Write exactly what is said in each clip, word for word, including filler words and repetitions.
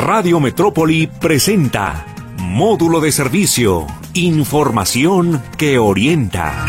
Radio Metrópoli presenta Módulo de Servicio, información que orienta.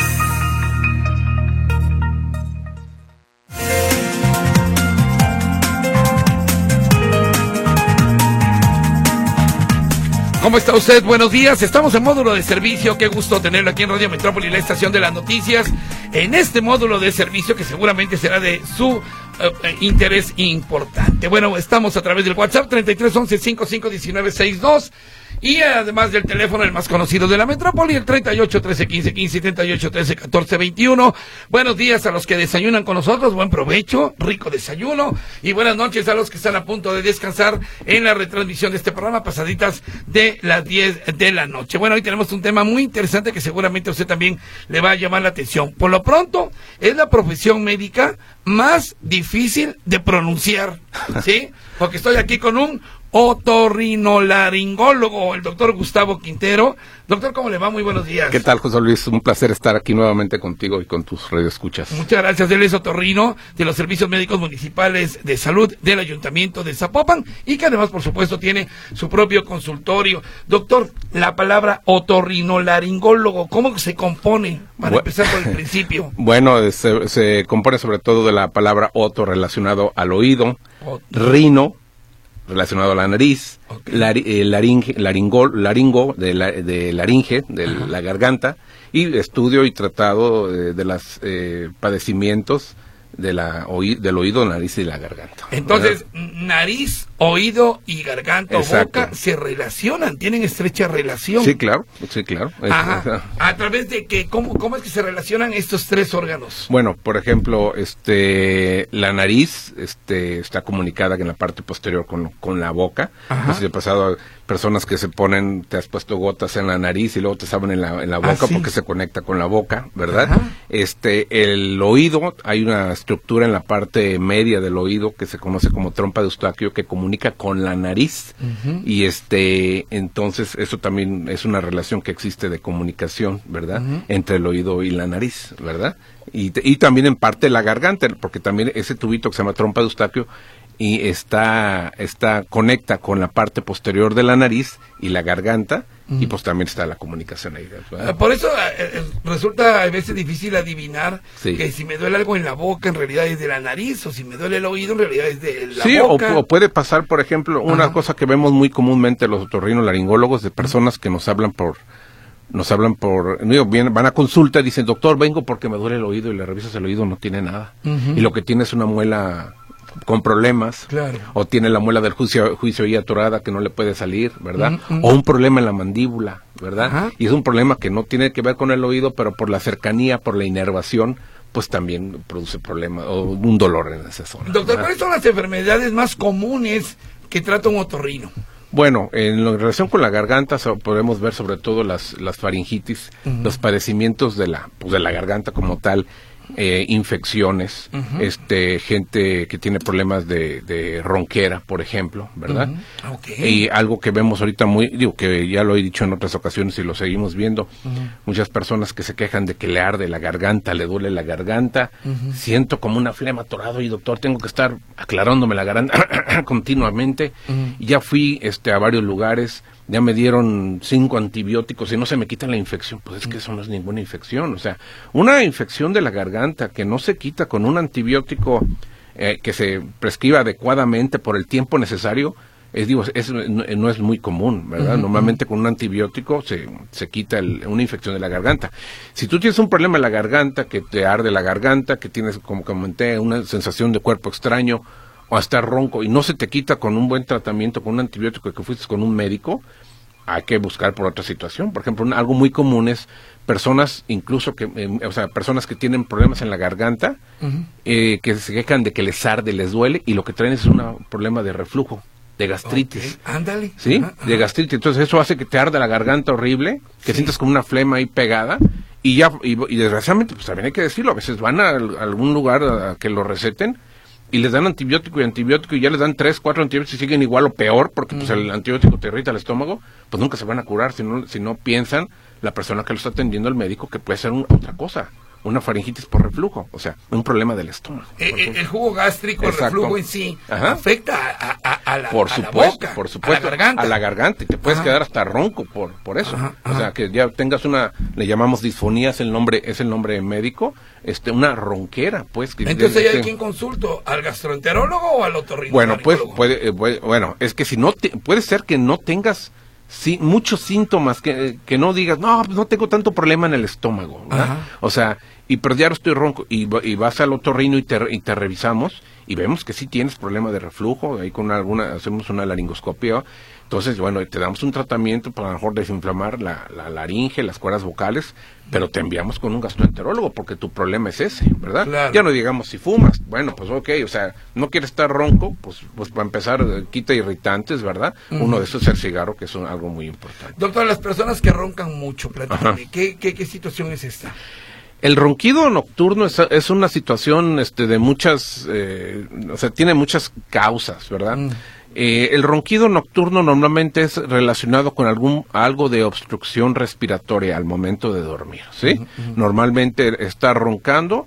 ¿Cómo está usted? Buenos días, estamos en Módulo de Servicio, qué gusto tenerlo aquí en Radio Metrópoli, la estación de las noticias, en este módulo de servicio que seguramente será de su uh, interés importante. Bueno, estamos a través del WhatsApp treinta y tres once cincuenta y cinco diecinueve sesenta y dos y además del teléfono el más conocido de la Metrópoli, el treinta y ocho trece quince quince, treinta y ocho trece catorce veintiuno. Buenos días a los que desayunan con nosotros, buen provecho, rico desayuno, y buenas noches a los que están a punto de descansar en la retransmisión de este programa, pasaditas de las diez de la noche. Bueno, hoy tenemos un tema muy interesante que seguramente a usted también le va a llamar la atención. Por lo pronto, es la profesión médica más difícil de pronunciar, ¿sí? Porque estoy aquí con un otorrinolaringólogo, el doctor Gustavo Quintero. Doctor, ¿cómo le va? Muy buenos días. ¿Qué tal, José Luis? Un placer estar aquí nuevamente contigo y con tus radioescuchas. Muchas gracias. Él es otorrino de los Servicios Médicos Municipales de Salud del Ayuntamiento de Zapopan y que además, por supuesto, tiene su propio consultorio. Doctor, la palabra otorrinolaringólogo, ¿cómo se compone? Para bueno, empezar por el principio. Bueno, se, se compone sobre todo de la palabra oto relacionado al oído, Otto. Rino relacionado a la nariz, okay. lar, eh, laringe, laringo, laringo de, la, de laringe, de Ajá. la garganta, y estudio y tratado eh, de los eh, padecimientos de la oí, del oído, nariz y la garganta. Entonces, ¿verdad? Nariz, oído y garganta o boca se relacionan, tienen estrecha relación. Sí, claro, sí, claro. Ajá. ¿A través de qué? ¿Cómo, cómo es que se relacionan estos tres órganos? Bueno, por ejemplo, este, la nariz este, está comunicada en la parte posterior con, con la boca. Ajá. Entonces, he pasado a personas que se ponen, te has puesto gotas en la nariz y luego te saben en la, en la boca ¿Ah, sí? porque se conecta con la boca, ¿verdad? Ajá. Este, el oído, hay una estructura en la parte media del oído que se conoce como trompa de Eustaquio que comunica con la nariz uh-huh. y este entonces eso también es una relación que existe de comunicación, ¿verdad? Uh-huh. Entre el oído y la nariz, ¿verdad? Y, y también en parte la garganta, porque también ese tubito que se llama trompa de Eustaquio y está está conecta con la parte posterior de la nariz y la garganta. Y pues también está la comunicación ahí, ¿verdad? Por eso eh, resulta a veces difícil adivinar sí. que si me duele algo en la boca en realidad es de la nariz, o si me duele el oído en realidad es de la sí, boca. Sí, o, o puede pasar, por ejemplo, una Ajá. cosa que vemos muy comúnmente los otorrinolaringólogos de personas que nos hablan por, nos hablan por, digo, vienen, van a consulta y dicen, doctor, vengo porque me duele el oído, y le revisas el oído, no tiene nada. Uh-huh. Y lo que tiene es una muela con problemas, claro. o tiene la muela del juicio, juicio ahí atorada que no le puede salir, ¿verdad? Uh-huh. O un problema en la mandíbula, ¿verdad? Uh-huh. Y es un problema que no tiene que ver con el oído, pero por la cercanía, por la inervación, pues también produce problemas, o un dolor en esa zona. Doctor, ¿verdad? ¿Cuáles son las enfermedades más comunes que trata un otorrino? Bueno, en relación con la garganta so, podemos ver sobre todo las, las faringitis, uh-huh. los padecimientos de la, pues, de la garganta como tal, Eh, infecciones, uh-huh. este, gente que tiene problemas de, de ronquera, por ejemplo, ¿verdad? Uh-huh. Okay. Y algo que vemos ahorita muy, digo que ya lo he dicho en otras ocasiones y lo seguimos viendo, uh-huh. muchas personas que se quejan de que le arde la garganta, le duele la garganta, uh-huh. siento como una flema atorado y doctor, tengo que estar aclarándome la garganta continuamente, uh-huh. y ya fui este, a varios lugares, ya me dieron cinco antibióticos y no se me quita la infección. Pues es que eso no es ninguna infección. O sea, una infección de la garganta que no se quita con un antibiótico eh, que se prescriba adecuadamente por el tiempo necesario, es digo, es, no, no es muy común, ¿verdad? Uh-huh. Normalmente con un antibiótico se, se quita el, una infección de la garganta. Si tú tienes un problema en la garganta, que te arde la garganta, que tienes, como comenté, una sensación de cuerpo extraño, o hasta ronco, y no se te quita con un buen tratamiento, con un antibiótico que fuiste con un médico, hay que buscar por otra situación. Por ejemplo, un, algo muy común es personas, incluso que, eh, o sea, personas que tienen problemas en la garganta, uh-huh. eh, que se quejan de que les arde, les duele, y lo que traen es un problema de reflujo, de gastritis. Okay. Ándale. ¿Sí? Ajá, ajá. De gastritis. Entonces eso hace que te arda la garganta horrible, que sí. sientas como una flema ahí pegada, y ya, y, y desgraciadamente, pues también hay que decirlo, a veces van a, a algún lugar a, a que lo receten, y les dan antibiótico y antibiótico y ya les dan tres, cuatro antibióticos y siguen igual o peor porque pues el antibiótico te irrita el estómago, pues nunca se van a curar si no, si no piensan la persona que lo está atendiendo, el médico, que puede ser un, otra cosa. una faringitis por reflujo, o sea, un problema del estómago. Eh, el jugo gástrico, Exacto. el reflujo en sí, Ajá. afecta a, a, a la, por a supuesto, la boca, por supuesto, a la garganta. A la garganta, y te puedes Ajá. quedar hasta ronco por por eso. Ajá, O ajá. sea, que ya tengas una, le llamamos disfonía, es el nombre, es el nombre médico, este, una ronquera, pues. Que Entonces, de- ¿hay quién consulto? ¿Al gastroenterólogo o al otorrino? Bueno, pues puede, eh, puede- bueno, es que si no te, puede ser que no tengas sí, muchos síntomas, que, que no digas, no, pues no tengo tanto problema en el estómago, ¿verdad? Ajá. O sea, y pero ya estoy ronco, y, va- y vas al otorrino y te, y te revisamos, y vemos que sí tienes problema de reflujo, ahí con alguna, hacemos una laringoscopia, entonces, bueno, te damos un tratamiento para a lo mejor desinflamar la, la laringe, las cuerdas vocales, pero te enviamos con un gastroenterólogo, porque tu problema es ese, ¿verdad? Claro. Ya no digamos si fumas, bueno, pues ok, o sea, no quieres estar ronco, pues pues para empezar, eh, quita irritantes, ¿verdad? Ujú. Uno de esos es el cigarro, que es un- algo muy importante. Doctor, las personas que roncan mucho, platícame, Ajá. ¿qué, qué, ¿qué situación es esta? El ronquido nocturno es, es una situación este, de muchas, eh, o sea, tiene muchas causas, ¿verdad? Mm. Eh, el ronquido nocturno normalmente es relacionado con algún algo de obstrucción respiratoria al momento de dormir, ¿sí? Ujú, ujú. Normalmente está roncando,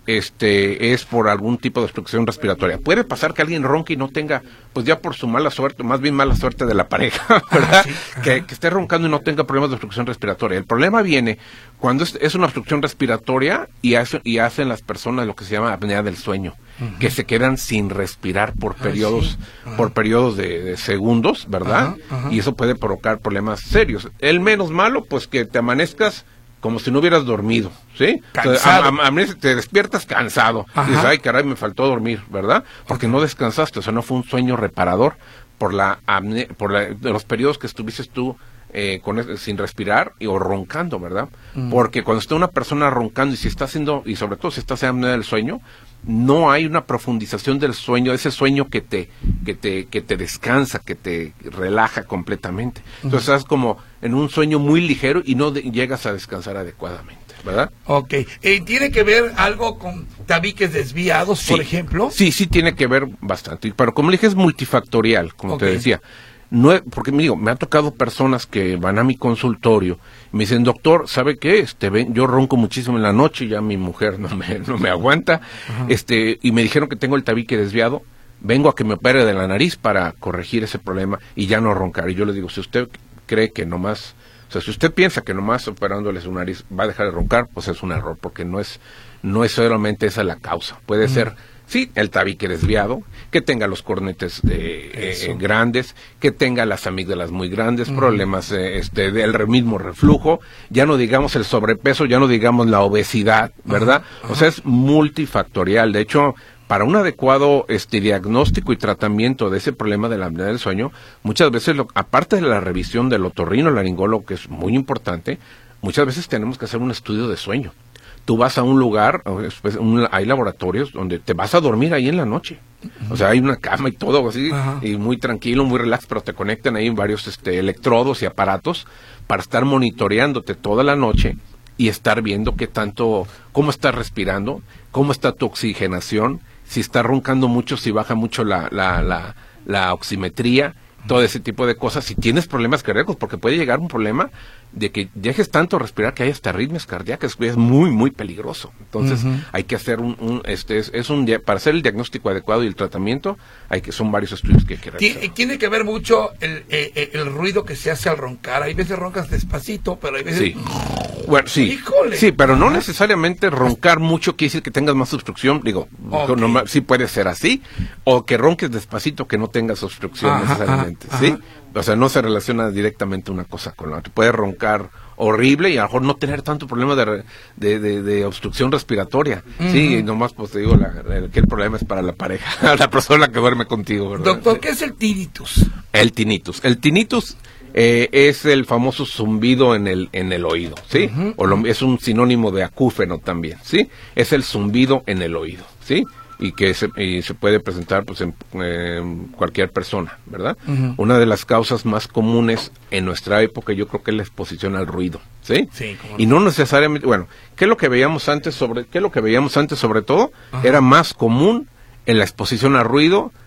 este, es por algún tipo de obstrucción respiratoria. Puede pasar que alguien ronque y no tenga, pues ya por su mala suerte, más bien mala suerte de la pareja, ¿verdad? sí, ajá. que, que esté roncando y no tenga problemas de obstrucción respiratoria. El problema viene cuando es, es una obstrucción respiratoria y, hace, y hacen las personas lo que se llama apnea del sueño, Ujú. que se quedan sin respirar por Ay, periodos, sí. Ajá. por periodos de, de segundos, ¿verdad? Ajá, ajá. Y eso puede provocar problemas serios. El menos malo, pues que te amanezcas como si no hubieras dormido, ¿sí? Cansado. Am- am- amanece- te despiertas cansado. Ajá. Y dices, ay, caray, me faltó dormir, ¿verdad? Porque no descansaste, o sea, no fue un sueño reparador por la apne- por la- de los periodos que estuviste tú eh, con es- sin respirar y, o roncando, ¿verdad? Mm. Porque cuando está una persona roncando y si está haciendo, y sobre todo si está haciendo del sueño, no hay una profundización del sueño, ese sueño que te, que te, que te descansa, que te relaja completamente. Entonces estás como en un sueño muy ligero y no de- llegas a descansar adecuadamente, ¿verdad? Ok. Eh, ¿Tiene que ver algo con tabiques desviados, por ejemplo? Sí, sí tiene que ver bastante. Pero como le dije, es multifactorial, como Ok. te decía. No es- porque me digo, me ha tocado personas que van a mi consultorio y me dicen, doctor, ¿sabe qué? Este, ven, yo ronco muchísimo en la noche, ya mi mujer no me, no me aguanta, este, y me dijeron que tengo el tabique desviado, vengo a que me opere de la nariz para corregir ese problema y ya no roncar. Y yo le digo, si usted cree que nomás, o sea, si usted piensa que nomás operándole su nariz va a dejar de roncar, pues es un error, porque no es, no es solamente esa la causa. Puede ser, sí, el tabique desviado, que tenga los cornetes eh, Eso. eh, grandes, que tenga las amígdalas muy grandes, Ujú. problemas eh, este, del re- mismo reflujo, ya no digamos el sobrepeso, ya no digamos la obesidad, ¿verdad? Ajá, O sea, es multifactorial. De hecho, para un adecuado este diagnóstico y tratamiento de ese problema de la apnea del sueño, muchas veces, lo- aparte de la revisión del otorrinolaringólogo, que es muy importante, muchas veces tenemos que hacer un estudio de sueño. Tú vas a un lugar, o después, un- hay laboratorios donde te vas a dormir ahí en la noche. O sea, hay una cama y todo así, Ajá. y muy tranquilo, muy relax, pero te conectan ahí varios este, electrodos y aparatos para estar monitoreándote toda la noche y estar viendo qué tanto, cómo estás respirando, cómo está tu oxigenación, si está roncando mucho, si baja mucho la, la, la, la oximetría, todo ese tipo de cosas. Si tienes problemas cardíacos, porque puede llegar un problema de que dejes tanto respirar que hay hasta arritmias cardíacas, que es muy, muy peligroso. Entonces, Ujú. hay que hacer un, un este, es, es un, dia- para hacer el diagnóstico adecuado y el tratamiento, hay que, son varios estudios que hay que realizar. Ti- Tiene que ver mucho el, eh, eh, el ruido que se hace al roncar. Hay veces roncas despacito, pero hay veces... Sí. Bueno, sí. Híjole. Sí, pero no Ajá. necesariamente roncar mucho quiere decir que tengas más obstrucción. Digo, Ok. no- sí puede ser así. O que ronques despacito que no tengas obstrucción Ajá, necesariamente. ajá, ¿sí? ajá. O sea, no se relaciona directamente una cosa con la otra. Puedes roncar horrible y a lo mejor no tener tanto problema de, re- de, de, de obstrucción respiratoria. Sí, Ujú. y nomás pues te digo la, el- que el problema es para la pareja, la persona que duerme contigo, ¿verdad? Doctor, Sí. ¿qué es el tinnitus? El tinnitus. El tinnitus eh, es el famoso zumbido en el en el oído, ¿sí? Ujú. O lo- es un sinónimo de acúfeno también, ¿sí? Es el zumbido en el oído, ¿sí? Y que se, y se puede presentar pues en, en cualquier persona, ¿verdad? Ujú. Una de las causas más comunes en nuestra época yo creo que es la exposición al ruido, ¿sí? Sí, cómo no. Y no necesariamente, bueno, ¿qué es lo que veíamos antes sobre qué es lo que veíamos antes sobre todo? Ajá. Era más común en la exposición al ruido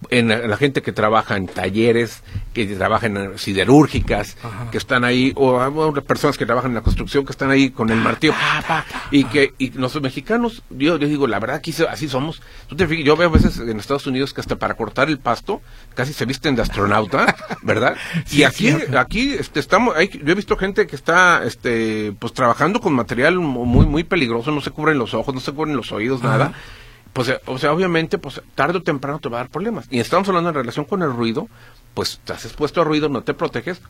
en la, la gente que trabaja en talleres, que trabaja en siderúrgicas, Ajá. que están ahí, o, o personas que trabajan en la construcción, que están ahí con el martillo, pa, pa, y que y los mexicanos, yo les digo, la verdad que así somos. Tú te fijas, yo veo a veces en Estados Unidos que hasta para cortar el pasto casi se visten de astronauta, ¿verdad? Sí, y aquí, sí, aquí este, estamos, hay, yo he visto gente que está, este, pues trabajando con material muy, muy peligroso, no se cubren los ojos, no se cubren los oídos, Ajá. nada. Pues, o sea, obviamente, pues, tarde o temprano te va a dar problemas. Y estamos hablando en relación con el ruido, pues, estás expuesto a ruido, no te proteges.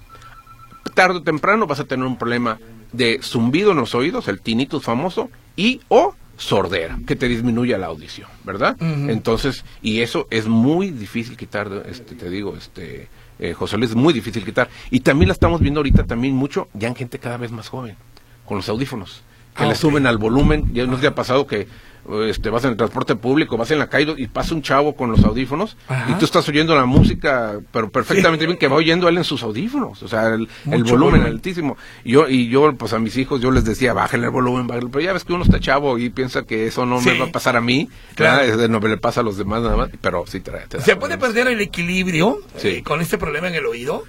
Tarde o temprano vas a tener un problema de zumbido en los oídos, el tinnitus famoso, y o sordera, que te disminuya la audición, ¿verdad? Uh-huh. Entonces, y eso es muy difícil quitar, este, te digo, este, eh, José Luis, es muy difícil quitar. Y también la estamos viendo ahorita también mucho, ya en gente cada vez más joven, con los audífonos, que ah, le okay. suben al volumen. Ya nos ha pasado que Este, vas en el transporte público, vas en la calle y pasa un chavo con los audífonos Ajá. y tú estás oyendo la música, pero perfectamente sí. bien, que va oyendo él en sus audífonos, o sea, el, el volumen, volumen altísimo. Y yo, y yo, pues a mis hijos, yo les decía, bájenle el volumen, bájenle, pero ya ves que uno está chavo y piensa que eso no sí. me va a pasar a mí, claro, ¿verdad? No me le pasa a los demás nada más, pero sí te, te ¿Se puede perder el equilibrio sí. eh, con este problema en el oído?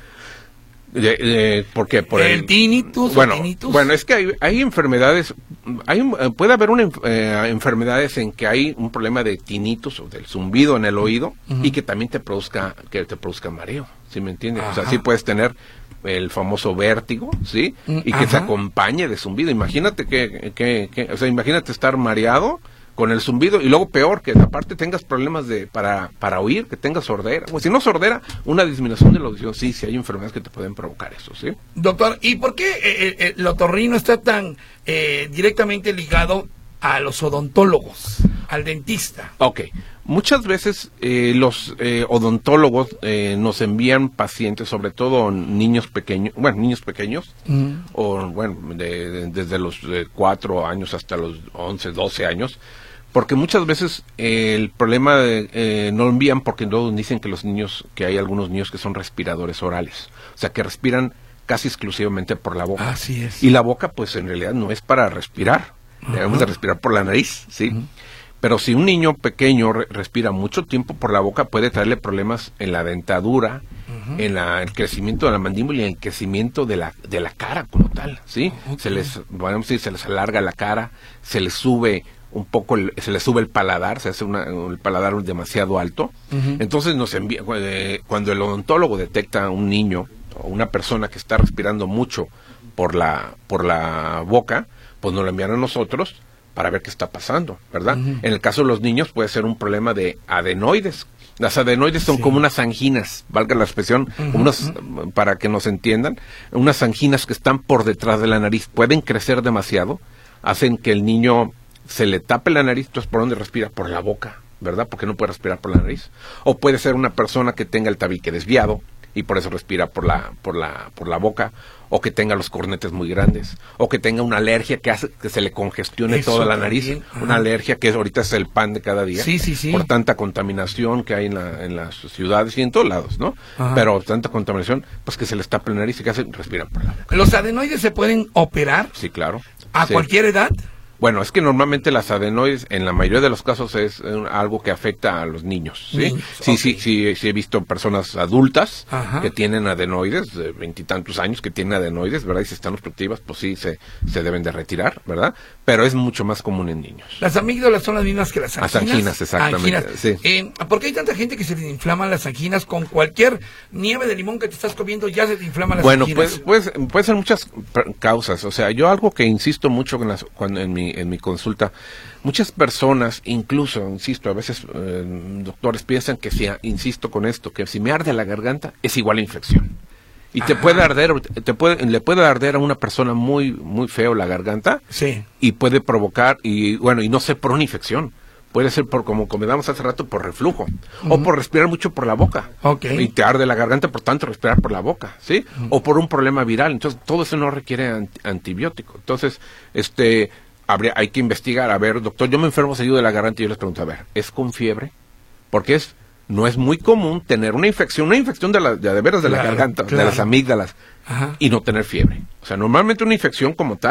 De, de, ¿Por qué? Por el, el tinnitus. Bueno, tinnitus. bueno, es que hay, hay enfermedades, hay puede haber una eh, enfermedades en que hay un problema de tinnitus o del zumbido en el oído uh-huh. y que también te produzca que te produzca mareo, ¿sí me entiendes? Ajá. O sea, sí puedes tener el famoso vértigo, ¿sí? Y que Ajá. se acompañe de zumbido. Imagínate que, que, que, o sea, imagínate estar mareado con el zumbido y luego peor, que aparte tengas problemas de para para oír, que tengas sordera. Pues si no sordera, una disminución de la audición, sí, sí hay enfermedades que te pueden provocar eso, ¿sí? Doctor, ¿y por qué eh, el otorrino está tan eh, directamente ligado a los odontólogos, al dentista? Ok, muchas veces eh, los eh, odontólogos eh, nos envían pacientes, sobre todo niños pequeños, bueno, niños pequeños, uh-huh. o bueno, de, de, desde los cuatro años hasta los once, doce años, porque muchas veces eh, el problema de, eh, no lo envían porque luego dicen que los niños, que hay algunos niños que son respiradores orales, o sea, que respiran casi exclusivamente por la boca. Así es. Y la boca, pues en realidad no es para respirar, uh-huh. debemos de respirar por la nariz, ¿sí? Uh-huh. Pero si un niño pequeño re- respira mucho tiempo por la boca, puede traerle problemas en la dentadura, uh-huh. en la, el crecimiento de la mandíbula y en el crecimiento de la de la cara como tal, ¿sí? Okay. Se les, podemos decir, se les alarga la cara, se les sube un poco, el, se les sube el paladar, se hace una, el paladar demasiado alto. Uh-huh. Entonces nos envía, eh, cuando el odontólogo detecta a un niño o una persona que está respirando mucho por la por la boca, pues nos lo envían a nosotros para ver qué está pasando, ¿verdad? Uh-huh. En el caso de los niños puede ser un problema de adenoides. Las adenoides son sí. como unas anginas, valga la expresión, uh-huh. unas, para que nos entiendan, unas anginas que están por detrás de la nariz, pueden crecer demasiado, hacen que el niño se le tape la nariz, entonces ¿por dónde respira? Por la boca, ¿verdad? Porque no puede respirar por la nariz. O puede ser una persona que tenga el tabique desviado y por eso respira por la por la por la boca, o que tenga los cornetes muy grandes, o que tenga una alergia que hace que se le congestione eso toda la nariz, una alergia que es, ahorita es el pan de cada día, sí, sí, sí. por tanta contaminación que hay en, la, en las ciudades y en todos lados, ¿no? Ajá. Pero tanta contaminación, pues que se les tape la nariz y que hacen, respiran por la boca. ¿Los adenoides se pueden operar? Sí, claro. ¿A sí. cualquier edad? Bueno, es que normalmente las adenoides, en la mayoría de los casos, es eh, algo que afecta a los niños, ¿sí? Niños, sí, okay. sí, sí, sí, he visto personas adultas Ajá. que tienen adenoides, de veintitantos años que tienen adenoides, ¿verdad? Y si están obstructivas, pues sí, se, se deben de retirar, ¿verdad? Pero es mucho más común en niños. ¿Las amígdalas son las mismas que las anginas? Las anginas, exactamente, anginas. Sí. Eh, ¿Por qué hay tanta gente que se le inflaman las anginas? Con cualquier nieve de limón que te estás comiendo ya se te inflaman las bueno, anginas. Bueno, pues, puede ser muchas causas. O sea, yo algo que insisto mucho en, las, cuando, en, mi, en mi consulta, muchas personas, incluso, insisto, a veces eh, doctores piensan que si, insisto con esto, que si me arde la garganta es igual a infección. Y Ajá. te puede arder, te puede, le puede arder a una persona muy, muy feo la garganta. Sí. Y puede provocar, y bueno, y no ser por una infección. Puede ser por, como comentamos hace rato, por reflujo. Uh-huh. O por respirar mucho por la boca. Okay. Y te arde la garganta, por tanto, respirar por la boca, ¿sí? Uh-huh. O por un problema viral. Entonces, todo eso no requiere anti- antibiótico. Entonces, este, habría, hay que investigar. A ver, doctor, yo me enfermo seguido de la garganta y yo les pregunto, a ver, ¿es con fiebre? Porque es... No es muy común tener una infección, una infección de, la, de, de veras de claro, la garganta, claro. de las amígdalas, Ajá. y no tener fiebre. O sea, normalmente una infección como tal,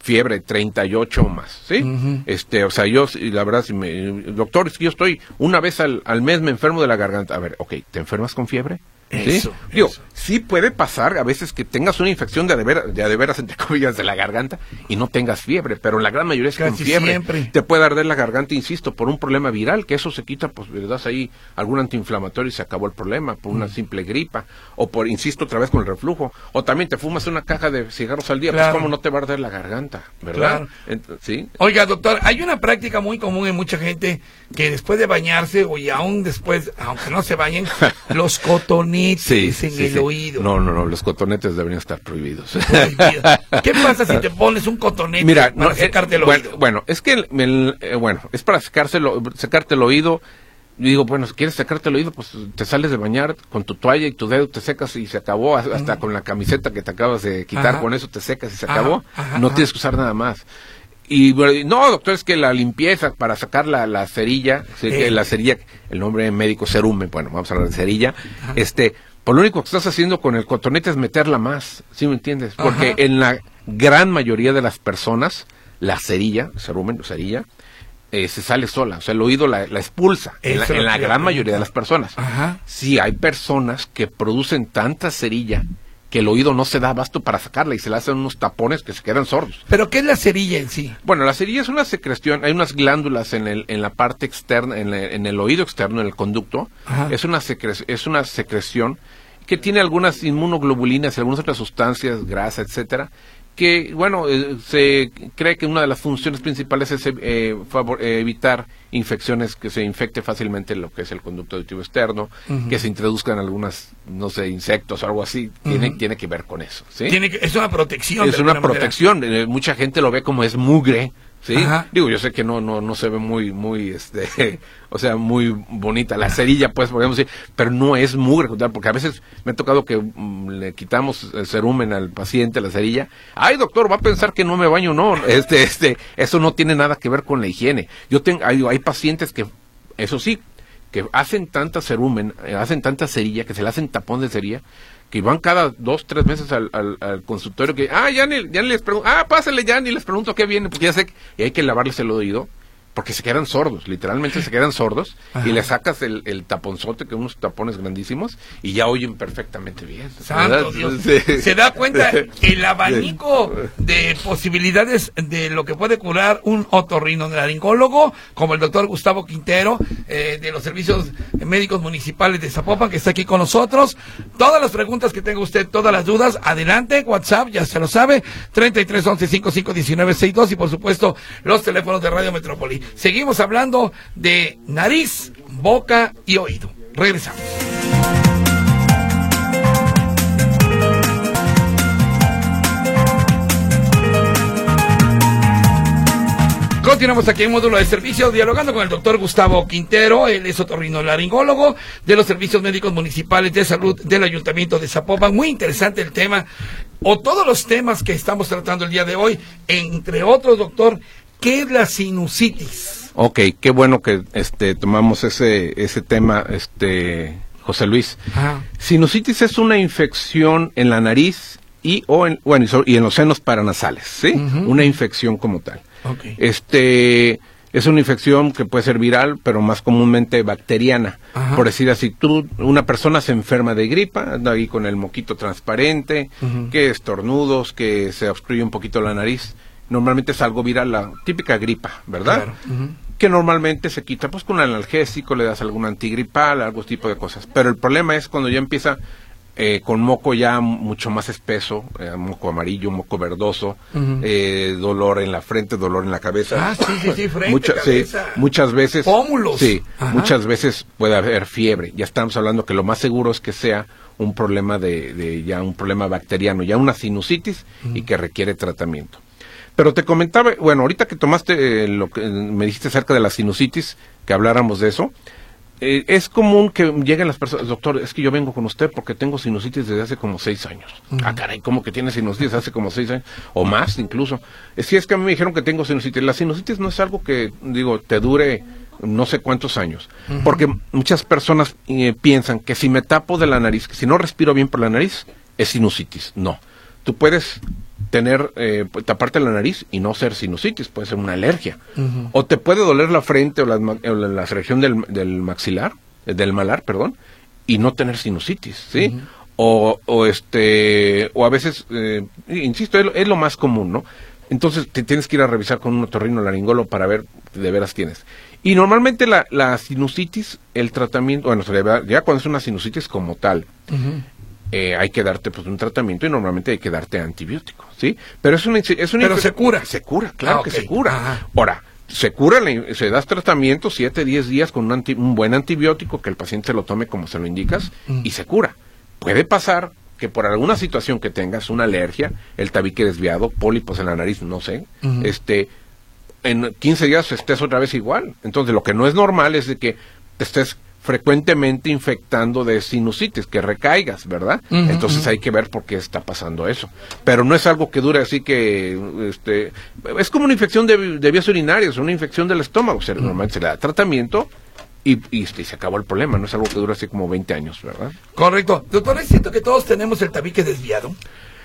fiebre treinta y ocho o más, ¿sí? Ujú. Este, o sea, yo, la verdad, si me, doctor, es que yo estoy una vez al, al mes me enfermo de la garganta. A ver, ok, ¿te enfermas con fiebre? ¿Sí? Eso, Digo, eso. sí puede pasar a veces que tengas una infección de a de veras, de a de veras, entre comillas, de la garganta y no tengas fiebre, pero la gran mayoría es con Casi fiebre. siempre. Te puede arder la garganta, insisto, por un problema viral, que eso se quita, pues le das ahí algún antiinflamatorio y se acabó el problema, por una Mm. simple gripa, o por, insisto, otra vez con el reflujo, o también te fumas una caja de cigarros al día, Claro. pues cómo no te va a arder la garganta, ¿verdad? Claro. Ent- ¿Sí? Oiga, doctor, hay una práctica muy común en mucha gente que después de bañarse, o y aún después, aunque no se bañen, los cotonetes en el sí. oído. No, no, no, los cotonetes deberían estar prohibidos. Prohibido. ¿Qué pasa si te pones un cotonete Mira, para no, secarte eh, el bueno, oído? bueno, es que el, el, eh, bueno, es para secárselo, secarte el oído. Yo digo, bueno, si quieres secarte el oído, pues te sales de bañar con tu toalla y tu dedo te secas y se acabó, hasta con la camiseta que te acabas de quitar, Ajá. con eso te secas y se Ajá, acabó. ajá, no ajá. tienes que usar nada más. Y bueno, no, doctor, es que la limpieza para sacar la, la cerilla, sí, que Eh. la cerilla, el nombre médico cerumen, bueno, vamos a hablar de cerilla, este, pues lo único que estás haciendo con el cotonete es meterla más, ¿sí me entiendes? Porque Ajá. en la gran mayoría de las personas, la cerilla, cerumen, cerilla, eh, se sale sola, o sea, el oído la, la expulsa, en la, Eso es en lo la que iba a gran mayoría de preguntar. las personas. Ajá. Sí, hay personas que producen tanta cerilla que el oído no se da abasto para sacarla y se le hacen unos tapones que se quedan sordos. ¿Pero qué es la cerilla en sí? Bueno, la cerilla es una secreción, hay unas glándulas en el en la parte externa, en, la- en el oído externo, en el conducto. Ajá. Es una secre- es una secreción que tiene algunas inmunoglobulinas y algunas otras sustancias, grasa, etcétera, que, bueno, eh, se cree que una de las funciones principales es eh, favor- eh, evitar infecciones, que se infecte fácilmente lo que es el conducto auditivo externo, Ujú. que se introduzcan algunas, no sé, insectos o algo así, tiene, Ujú. tiene que ver con eso, ¿sí? Tiene que, es una protección. Es de una alguna manera. protección, eh, mucha gente lo ve como es mugre, ¿sí? Ajá. Digo, yo sé que no no no se ve muy muy este, o sea, muy bonita la cerilla, pues podemos decir, pero no es mugre, porque a veces me ha tocado que mm, le quitamos el cerumen al paciente, la cerilla. Ay, doctor, va a pensar que no me baño, no, este este eso no tiene nada que ver con la higiene. Yo tengo hay, hay pacientes que eso sí, que hacen tanta cerumen, eh, hacen tanta cerilla, que se le hacen tapón de cerilla, que van cada dos, tres meses al, al, al consultorio, que, ah, ya ni, ya ni les pregunto, ah, pásale ya, ni les pregunto qué viene, porque ya sé que y hay que lavarles el oído, porque se quedan sordos, literalmente se quedan sordos, Ajá. y le sacas el, el taponzote, que unos tapones grandísimos, y ya oyen perfectamente bien. Santo ¿verdad? Dios. Sí. Se da cuenta el abanico de posibilidades de lo que puede curar un otorrinolaringólogo, como el doctor Gustavo Quintero, eh, de los servicios médicos municipales de Zapopan, que está aquí con nosotros. Todas las preguntas que tenga usted, todas las dudas, adelante, WhatsApp, ya se lo sabe, treinta y tres once cincuenta y cinco diecinueve sesenta y dos, y por supuesto los teléfonos de Radio Metrópoli. Seguimos hablando de nariz, boca y oído. Regresamos. Continuamos aquí en Módulo de Servicio, dialogando con el doctor Gustavo Quintero. Él es otorrinolaringólogo de los Servicios Médicos Municipales de Salud del Ayuntamiento de Zapopan. Muy interesante el tema, o todos los temas que estamos tratando el día de hoy. Entre otros, doctor, ¿qué es la sinusitis? Ok, qué bueno que este tomamos ese ese tema, este José Luis. Ajá. Sinusitis es una infección en la nariz y o en, bueno, y so- y en los senos paranasales, ¿sí? Ujú. Una infección como tal. Ok. Este es una infección que puede ser viral, pero más comúnmente bacteriana. Ajá. Por decir así, tú, una persona se enferma de gripa, anda ahí con el moquito transparente, Ujú. que estornudos, que se obstruye un poquito la nariz. Normalmente es algo viral, la típica gripa, ¿verdad? Claro. Ujú. Que normalmente se quita pues con un analgésico, le das algún antigripal, algún tipo de cosas. Pero el problema es cuando ya empieza eh, con moco ya mucho más espeso, eh, moco amarillo, moco verdoso, Ujú. eh, dolor en la frente, dolor en la cabeza. Ah, sí, sí, sí, frente, Mucha- sí, cabeza. muchas veces. Pómulos. Sí, Ajá. muchas veces puede haber fiebre. Ya estamos hablando que lo más seguro es que sea un problema de, de ya un problema bacteriano, ya una sinusitis y que requiere tratamiento. Pero te comentaba, bueno, ahorita que tomaste eh, lo que eh, me dijiste acerca de la sinusitis, que habláramos de eso, eh, es común que lleguen las personas, doctor, es que yo vengo con usted porque tengo sinusitis desde hace como seis años. Ujú. Ah, caray, ¿cómo que tiene sinusitis hace como seis años? O más incluso. Es que es que a mí me dijeron que tengo sinusitis. La sinusitis no es algo que, digo, te dure no sé cuántos años. Ujú. Porque muchas personas eh, piensan que si me tapo de la nariz, que si no respiro bien por la nariz, es sinusitis. No. Tú puedes tener, eh, taparte la nariz y no ser sinusitis, puede ser una alergia. Uh-huh. O te puede doler la frente o la, o la región del, del maxilar, del malar, perdón, y no tener sinusitis, ¿sí? Uh-huh. O, o este, o a veces, eh, insisto, es lo, es lo más común, ¿no? Entonces te tienes que ir a revisar con un otorrinolaringólogo para ver de veras tienes. Y normalmente la, la sinusitis, el tratamiento, bueno, ya cuando es una sinusitis como tal, uh-huh. eh, hay que darte pues un tratamiento y normalmente hay que darte antibiótico, ¿sí? Pero es una, es una Pero se cura. Se cura, claro ah, okay. que se cura. Ajá. Ahora, se cura, se das tratamiento siete, diez días con un, anti, un buen antibiótico, que el paciente lo tome como se lo indicas, uh-huh. y se cura. Puede pasar que por alguna situación que tengas, una alergia, el tabique desviado, pólipos en la nariz, no sé, uh-huh. este, en quince días estés otra vez igual. Entonces, lo que no es normal es de que te estés frecuentemente infectando de sinusitis, que recaigas, ¿verdad? Uh-huh, Entonces uh-huh. hay que ver por qué está pasando eso. Pero no es algo que dure así que, este, es como una infección de, de vías urinarias, una infección del estómago. O sea, uh-huh. normalmente se le da tratamiento y, y, y se acabó el problema. No es algo que dure así como veinte años, ¿verdad? Correcto. Doctor, es cierto que todos tenemos el tabique desviado.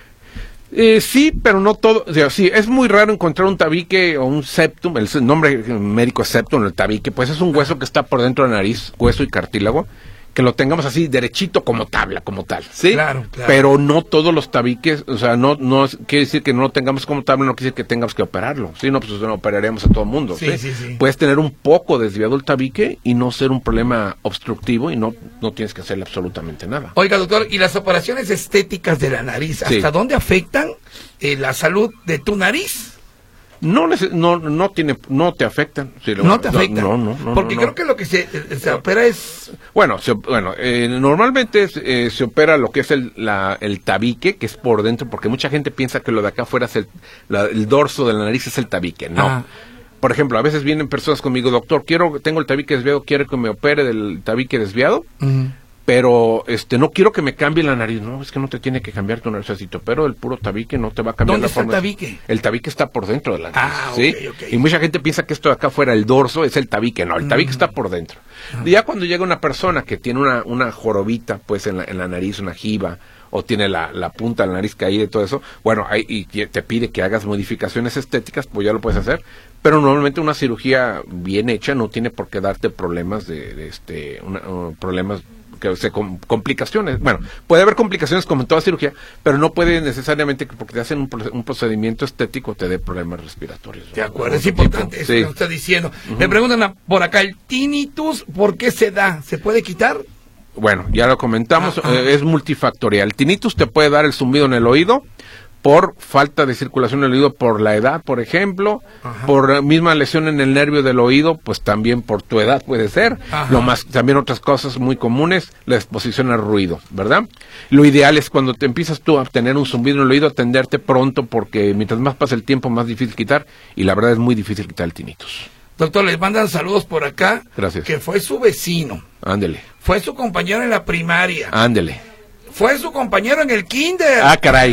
Eh, sí, pero no todo, o sea, sí, es muy raro encontrar un tabique o un septum, el nombre médico es septum, el tabique, pues es un hueso que está por dentro de la nariz, hueso y cartílago, que lo tengamos así derechito como tabla, como tal, ¿sí? Claro, claro. Pero no todos los tabiques, o sea, no no quiere decir que no lo tengamos como tabla, no quiere decir que tengamos que operarlo, ¿sí? No, pues no operaríamos a todo el mundo, ¿sí? Sí, sí, sí. Puedes tener un poco desviado el tabique y no ser un problema obstructivo y no, no tienes que hacerle absolutamente nada. Oiga, doctor, ¿y las operaciones estéticas de la nariz, hasta sí. dónde afectan eh, la salud de tu nariz? No, no, no tiene, no te afectan. Sí, no te afectan. No, no, no. Porque no, creo no. que lo que se, se opera es. Bueno, se, bueno, eh, normalmente eh, se opera lo que es el, la, el tabique, que es por dentro, porque mucha gente piensa que lo de acá afuera es el, la, el dorso de la nariz es el tabique. No. Ah. Por ejemplo, a veces vienen personas conmigo, doctor, quiero, tengo el tabique desviado, quiero que me opere del tabique desviado. Uh-huh. Pero este no quiero que me cambie la nariz. No, es que no te tiene que cambiar tu nariz. Si te opero el puro tabique, no te va a cambiar ¿Dónde la está forma. el tabique? El tabique está por dentro de la nariz. Ah, ¿sí? okay, okay. Y mucha gente piensa que esto de acá fuera el dorso es el tabique. No, el tabique mm. está por dentro. Ah. Y ya cuando llega una persona que tiene una, una jorobita, pues en la, en la nariz, una jiba, o tiene la, la punta de la nariz caída y todo eso, bueno, hay, y te pide que hagas modificaciones estéticas, pues ya lo puedes hacer. Pero normalmente una cirugía bien hecha no tiene por qué darte problemas de, de este, una, uh, problemas que se com complicaciones, bueno, puede haber complicaciones como en toda cirugía, pero no puede necesariamente porque te hacen un, un procedimiento estético te dé problemas respiratorios. De acuerdo, es importante eso sí. que nos está diciendo. Uh-huh. Me preguntan por acá, el tinnitus, ¿por qué se da? ¿Se puede quitar? Bueno, ya lo comentamos, ah, ah. Eh, es multifactorial. El tinnitus te puede dar el zumbido en el oído, por falta de circulación en el oído, por la edad, por ejemplo, Ajá. por misma lesión en el nervio del oído, pues también por tu edad puede ser. Ajá. Lo más, también otras cosas muy comunes, la exposición al ruido, ¿verdad? Lo ideal es cuando te empiezas tú a tener un zumbido en el oído, atenderte pronto, porque mientras más pasa el tiempo, más difícil quitar, y la verdad es muy difícil quitar el tinnitus. Doctor, les mandan saludos por acá. Gracias. Que fue su vecino. Ándele. Fue su compañero en la primaria. Ándele. Fue su compañero en el kinder. Ah, caray.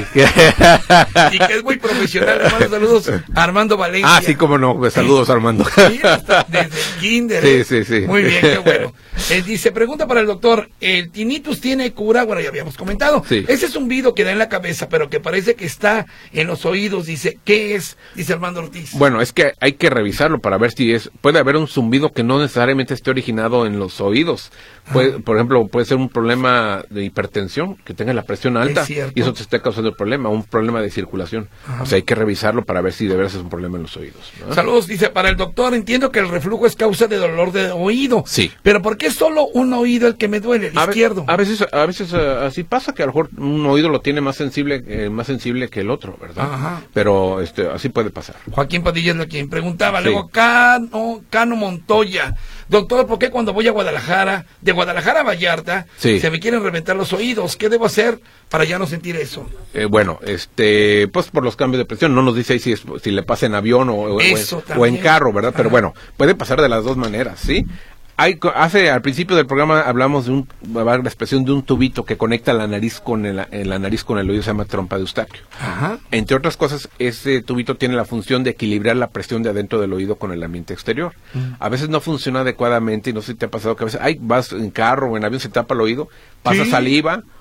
Y que es muy profesional. Le mando saludos a Armando Valencia. Ah, sí, cómo no. Pues saludos, Armando. Sí, hasta desde el kinder. Sí, ¿eh? sí, sí. Muy bien, qué bueno. Eh, dice, pregunta para el doctor, ¿el tinnitus tiene cura? Bueno, ya habíamos comentado. Sí. Ese zumbido que da en la cabeza, pero que parece que está en los oídos. Dice, ¿qué es? Dice Armando Ortiz. Bueno, es que hay que revisarlo para ver si es... Puede haber un zumbido que no necesariamente esté originado en los oídos. Puede, ah. Por ejemplo, puede ser un problema de hipertensión, que tenga la presión alta y eso te está causando el problema, un problema de circulación. Ajá. O sea, hay que revisarlo para ver si de veras es un problema en los oídos, ¿no? Saludos, dice, para el doctor, entiendo que el reflujo es causa de dolor de oído. Sí. Pero ¿por qué solo un oído el que me duele, el a izquierdo? Ve, a veces, a veces uh, así pasa, que a lo mejor un oído lo tiene más sensible, eh, más sensible que el otro, ¿verdad? Ajá. Pero este, así puede pasar. Joaquín Padilla es quien preguntaba. Sí. Luego, Cano, Cano Montoya. Doctor, ¿por qué cuando voy a Guadalajara, de Guadalajara a Vallarta, sí. se me quieren reventar los oídos? ¿Qué debo hacer para ya no sentir eso? Eh, bueno, este, pues por los cambios de presión, no nos dice ahí si, es, si le pasa en avión o, o, en, o en carro, ¿verdad? Pero bueno, puede pasar de las dos maneras, ¿sí? Hay, hace al principio del programa hablamos de un, la expresión de un tubito que conecta la nariz con el, la nariz con el oído, se llama trompa de Eustaquio. Ajá. Entre otras cosas, ese tubito tiene la función de equilibrar la presión de adentro del oído con el ambiente exterior. Uh-huh. A veces no funciona adecuadamente y no sé si te ha pasado que a veces ay, vas en carro o en avión, se tapa el oído, pasa ¿Sí? saliva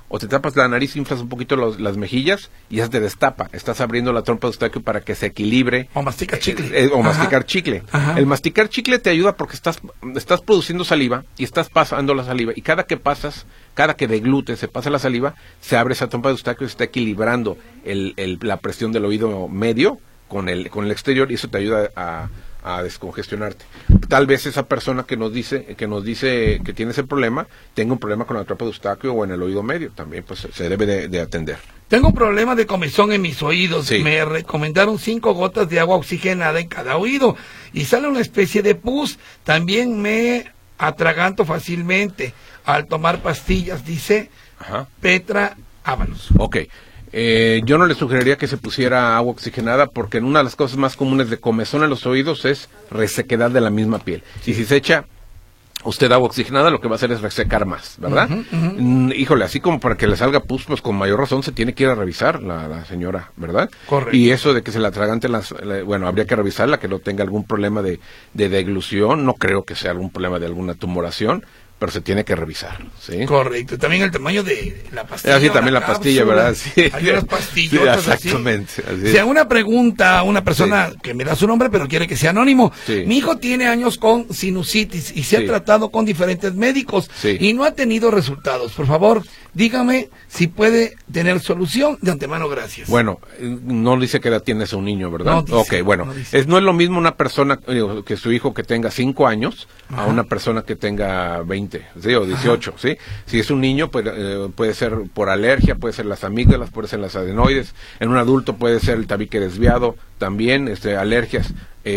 o te tapas la nariz, inflas un poquito los, las mejillas y ya se te destapa. Estás abriendo la trompa de Eustaquio para que se equilibre. O mastica chicle. Eh, eh, o Ajá. masticar chicle. Ajá. El masticar chicle te ayuda porque estás, estás produciendo saliva y estás pasando la saliva. Y cada que pasas, cada que deglutes, se pasa la saliva, se abre esa trompa de Eustaquio y se está equilibrando el, el, la presión del oído medio con el, con el exterior y eso te ayuda a... a descongestionarte. Tal vez esa persona que nos dice que nos dice que tiene ese problema tenga un problema con la trompa de Eustaquio o en el oído medio, también pues se debe de, de atender. Tengo un problema de comezón en mis oídos. Sí. Me recomendaron cinco gotas de agua oxigenada en cada oído y sale una especie de pus. También me atraganto fácilmente al tomar pastillas, dice Ajá. Petra Ábalos. Ok. Eh, yo no le sugeriría que se pusiera agua oxigenada porque una de las cosas más comunes de comezón en los oídos es resequedad de la misma piel. Sí. Y si se echa usted agua oxigenada, lo que va a hacer es resecar más, ¿verdad? Uh-huh, uh-huh. Mm, híjole, así como para que le salga pus, pues con mayor razón se tiene que ir a revisar la, la señora, ¿verdad? Correcto. Y eso de que se la atragante, las, la, bueno, habría que revisarla, que no tenga algún problema de, de deglución, no creo que sea algún problema de alguna tumoración, pero se tiene que revisar, ¿sí? Correcto. También el tamaño de la pastilla. Así también la, la pastilla, ¿verdad? Sí. Hay unas pastillotas sí, exactamente. Así. Así. Si a una pregunta, una persona sí. que me da su nombre, pero quiere que sea anónimo. Sí. Mi hijo tiene años con sinusitis y se sí. ha tratado con diferentes médicos sí. y no ha tenido resultados. Por favor, dígame si puede tener solución. De antemano, gracias. Bueno, no dice qué edad tiene ese un niño, ¿verdad? No dice, ok, bueno. No, es, no es lo mismo una persona, digo, que su hijo que tenga cinco años Ajá. a una persona que tenga veinte, ¿sí? O dieciocho, Ajá. ¿sí? Si es un niño, pues, eh, puede ser por alergia, puede ser las amígdalas, puede ser las adenoides. En un adulto puede ser el tabique desviado, también este, alergias.